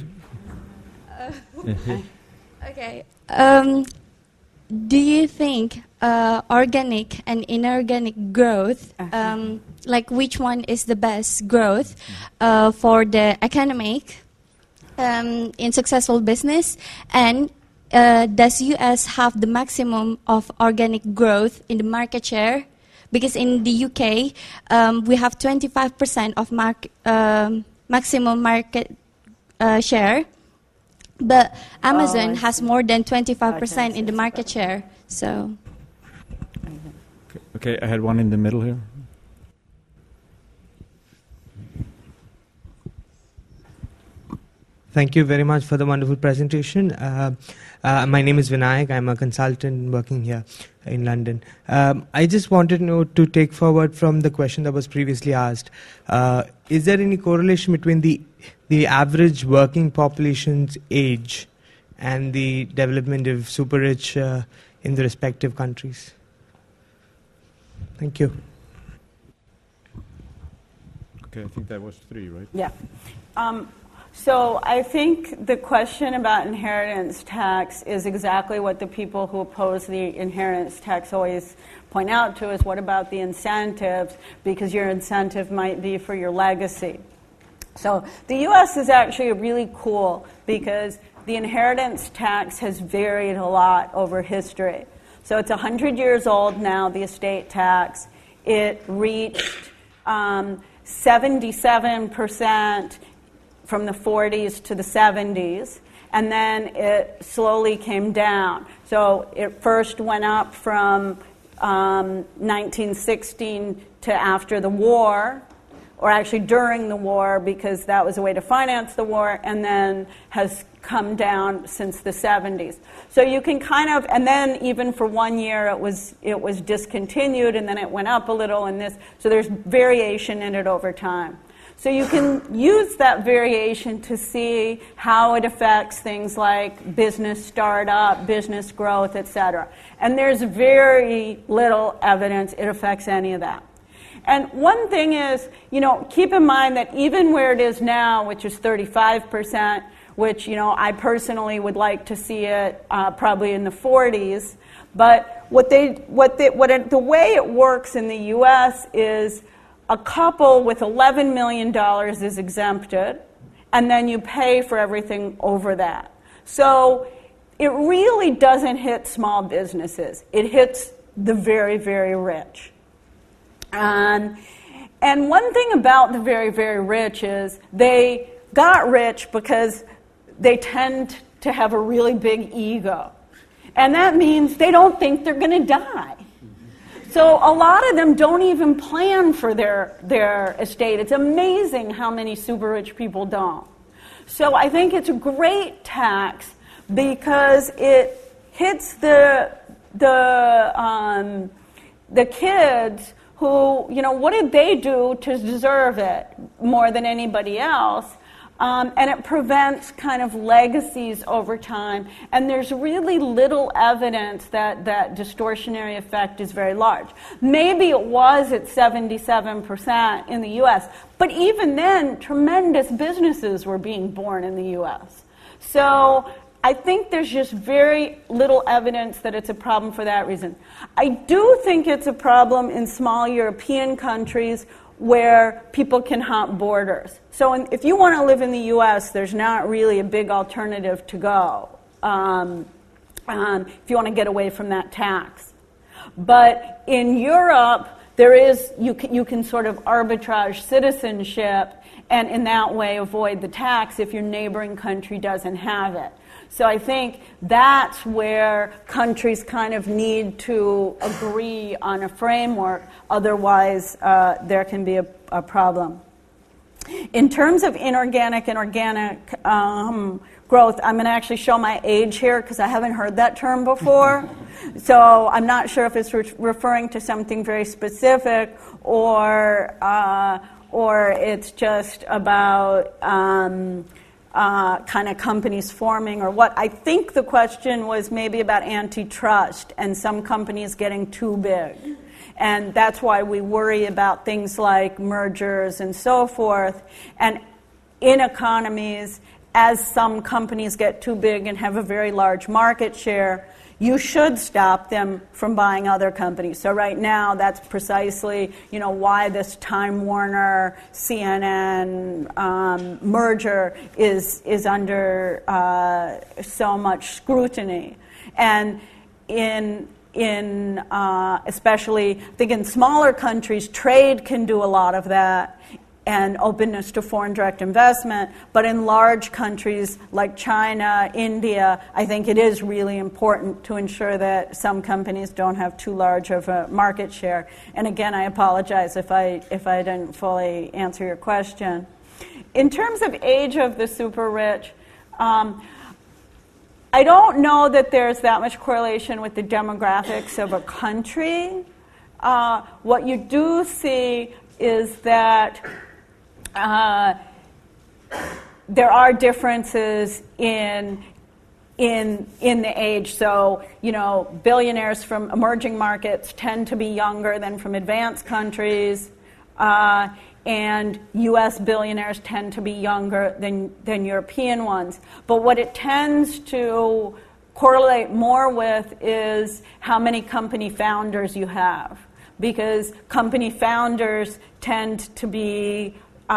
Okay. Do you think organic and inorganic growth, like which one is the best growth for the economic in successful business, and does US have the maximum of organic growth in the market share? Because in the UK, we have 25% of maximum market share, but Amazon has more than 25% in the market share. So. Okay, I had one in the middle here. Thank you very much for the wonderful presentation. My name is Vinayak. I'm a consultant working here in London. I just wanted to know, to take forward from the question that was previously asked, is there any correlation between the average working population's age and the development of super rich in the respective countries? Thank you. Okay, I think that was 3, right? Yeah. So I think the question about inheritance tax is exactly what the people who oppose the inheritance tax always point out to us. What about the incentives? Because your incentive might be for your legacy. So the U.S. is actually really cool because the inheritance tax has varied a lot over history. So it's 100 years old now, the estate tax. It reached 77% from the 40s to the 70s, and then it slowly came down. So it first went up from 1916 to after the war, or actually during the war, because that was a way to finance the war, and then has come down since the 70s. So you can kind of, and then even for 1 year it was discontinued, and then it went up a little, and this. So there's variation in it over time. So you can use that variation to see how it affects things like business startup, business growth, etc. And there's very little evidence it affects any of that. And one thing is, keep in mind that even where it is now, which is 35%, which, I personally would like to see it probably in the 40s, but the way it works in the U.S. is a couple with $11 million is exempted, and then you pay for everything over that. So it really doesn't hit small businesses. It hits the very, very rich. And one thing about the very, very rich is they got rich because they tend to have a really big ego. And that means they don't think they're going to die. So a lot of them don't even plan for their estate. It's amazing how many super rich people don't. So I think it's a great tax because it hits the kids who, what did they do to deserve it more than anybody else? And it prevents kind of legacies over time. And there's really little evidence that that distortionary effect is very large. Maybe it was at 77% in the U.S., but even then, tremendous businesses were being born in the U.S. So I think there's just very little evidence that it's a problem for that reason. I do think it's a problem in small European countries where people can hop borders. So if you want to live in the U.S., there's not really a big alternative to go if you want to get away from that tax. But in Europe, there is you can sort of arbitrage citizenship and in that way avoid the tax if your neighboring country doesn't have it. So I think that's where countries kind of need to agree on a framework, otherwise there can be a problem. In terms of inorganic and organic growth, I'm going to actually show my age here because I haven't heard that term before. So I'm not sure if it's referring to something very specific or it's just about kind of companies forming or what. I think the question was maybe about antitrust and some companies getting too big. And that's why we worry about things like mergers and so forth. And in economies, as some companies get too big and have a very large market share, you should stop them from buying other companies. So right now, that's precisely why this Time Warner CNN merger is under so much scrutiny. And especially, I think in smaller countries, trade can do a lot of that and openness to foreign direct investment. But in large countries like China, India, I think it is really important to ensure that some companies don't have too large of a market share. And again, I apologize if I didn't fully answer your question. In terms of age of the super rich, I don't know that there's that much correlation with the demographics of a country. What you do see is that there are differences in the age. So, billionaires from emerging markets tend to be younger than from advanced countries. And U.S. billionaires tend to be younger than European ones. But what it tends to correlate more with is how many company founders you have. Because company founders tend to be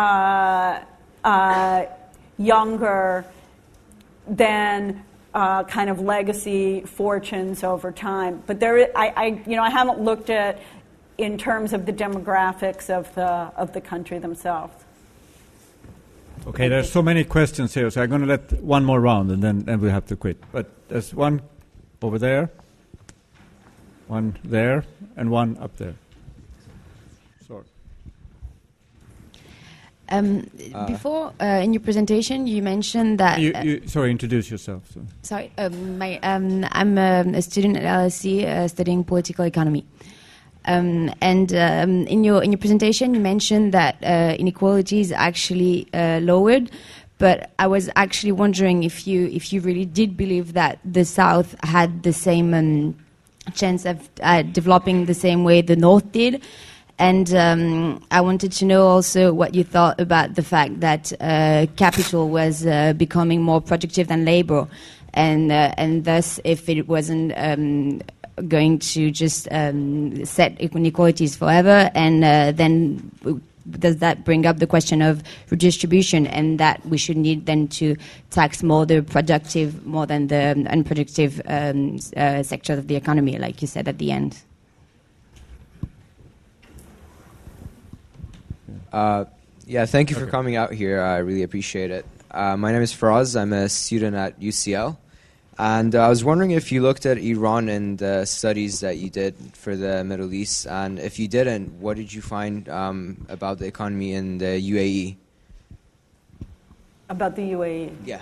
younger than kind of legacy fortunes over time. But I haven't looked at in terms of the demographics of the country themselves. Okay, there's so many questions here, so I'm going to let one more round, and then we have to quit. But there's one over there, one there, and one up there. Sorry. Before, in your presentation, you mentioned that... Sorry, introduce yourself. So. Sorry, I'm a student at LSE studying political economy. In your presentation, you mentioned that inequality is actually lowered, but I was actually wondering if you really did believe that the South had the same chance of developing the same way the North did. And I wanted to know also what you thought about the fact that capital was becoming more productive than labor, and thus if it wasn't going to just set inequalities forever, and then does that bring up the question of redistribution, and that we should need then to tax more the productive more than the unproductive sector of the economy, like you said at the end? Thank you for coming out here. I really appreciate it. My name is Faraz. I'm a student at UCL. And I was wondering if you looked at Iran and the studies that you did for the Middle East, and if you didn't, what did you find about the economy in the UAE? About the UAE? Yeah.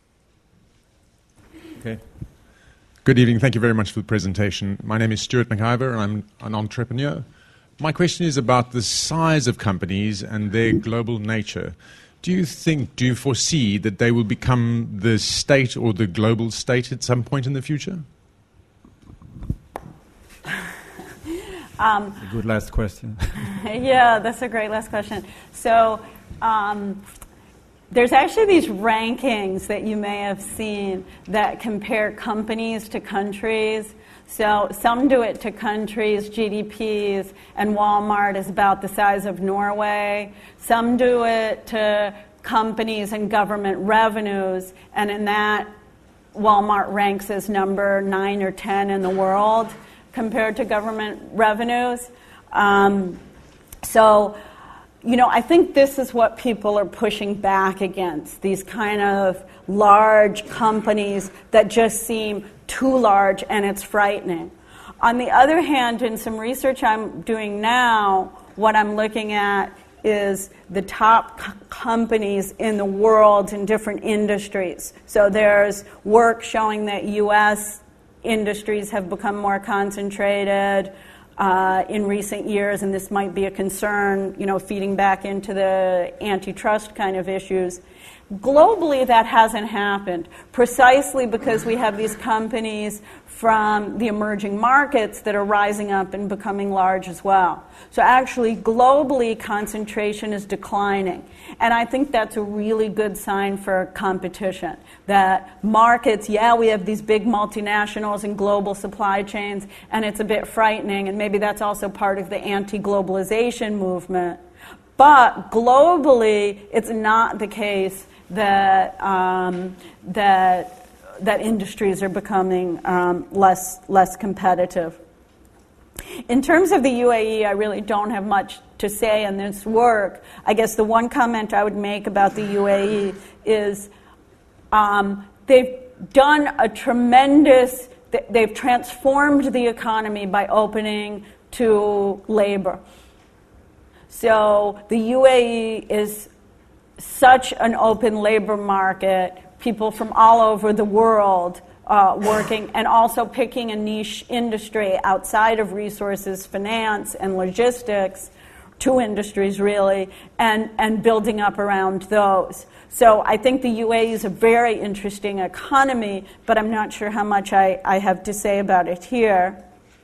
Okay. Good evening. Thank you very much for the presentation. My name is Stuart McIver, and I'm an entrepreneur. My question is about the size of companies and their global nature. Do you foresee that they will become the state or the global state at some point in the future? A good last question. Yeah, that's a great last question. So there's actually these rankings that you may have seen that compare companies to countries. So some do it to countries' GDPs, and Walmart is about the size of Norway. Some do it to companies and government revenues, and in that, Walmart ranks as number 9 or 10 in the world compared to government revenues. So I think this is what people are pushing back against, these kind of large companies that just seem too large, and it's frightening. On the other hand, in some research I'm doing now, what I'm looking at is the top companies in the world in different industries. So there's work showing that U.S. industries have become more concentrated in recent years, and this might be a concern, feeding back into the antitrust kind of issues. Globally, that hasn't happened, precisely because we have these companies from the emerging markets that are rising up and becoming large as well. So actually, globally, concentration is declining. And I think that's a really good sign for competition, that markets, we have these big multinationals and global supply chains, and it's a bit frightening, and maybe that's also part of the anti-globalization movement. But globally, it's not the case that that industries are becoming less competitive. In terms of the UAE, I really don't have much to say in this work. I guess the one comment I would make about the UAE is they've done a tremendous, they've transformed the economy by opening to labor. So the UAE is such an open labor market, people from all over the world working, and also picking a niche industry outside of resources, finance, and logistics, two industries really, and building up around those. So I think the UAE is a very interesting economy, but I'm not sure how much I have to say about it here.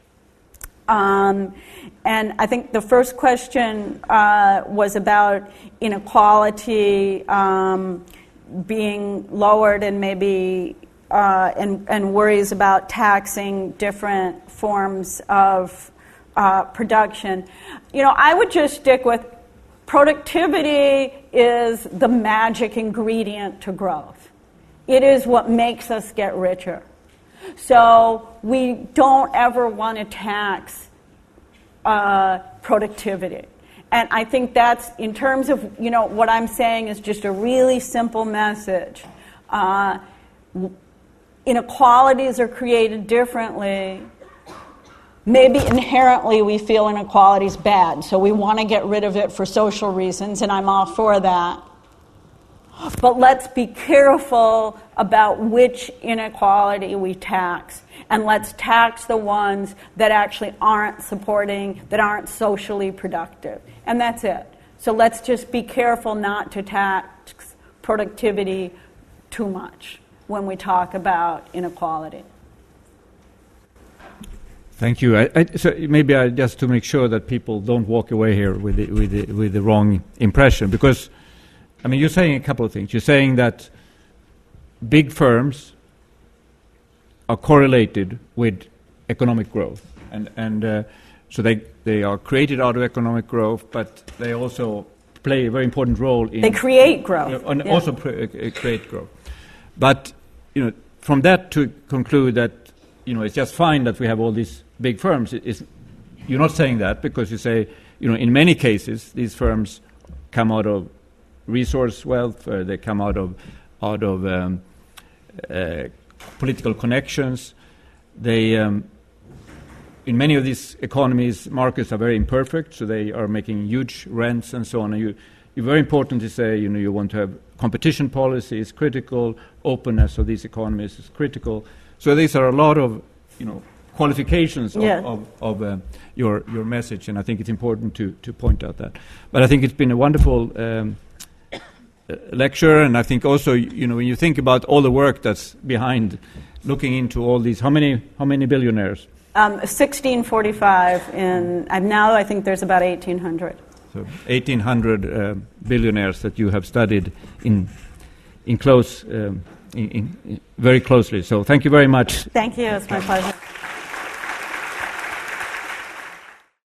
And I think the first question was about inequality being lowered, and maybe and worries about taxing different forms of production. I would just stick with productivity is the magic ingredient to growth. It is what makes us get richer. So we don't ever want to tax productivity. And I think that's, in terms of, what I'm saying is just a really simple message. Inequalities are created differently. Maybe inherently we feel inequality is bad, so we want to get rid of it for social reasons, and I'm all for that. But let's be careful about which inequality we tax. And let's tax the ones that actually aren't supporting, that aren't socially productive. And that's it. So let's just be careful not to tax productivity too much when we talk about inequality. Thank you. So maybe just to make sure that people don't walk away here with the wrong impression, because you're saying a couple of things. You're saying that big firms are correlated with economic growth, and so they are created out of economic growth, but they also play a very important role in. They create growth, and also create growth. But from that to conclude that it's just fine that we have all these big firms. You're not saying that, because you say in many cases these firms come out of resource wealth, they come out of political connections. They, in many of these economies, markets are very imperfect, so they are making huge rents and so on. And you're very important to say, you want to have competition policy is critical, openness of these economies is critical. So these are a lot of, qualifications of your message, and I think it's important to point out that. But I think it's been a wonderful lecture, and I think also, when you think about all the work that's behind looking into all these, how many billionaires? 1645, and now I think there's about 1,800. So 1,800 billionaires that you have studied in close, very closely. So thank you very much. Thank you. It's my pleasure.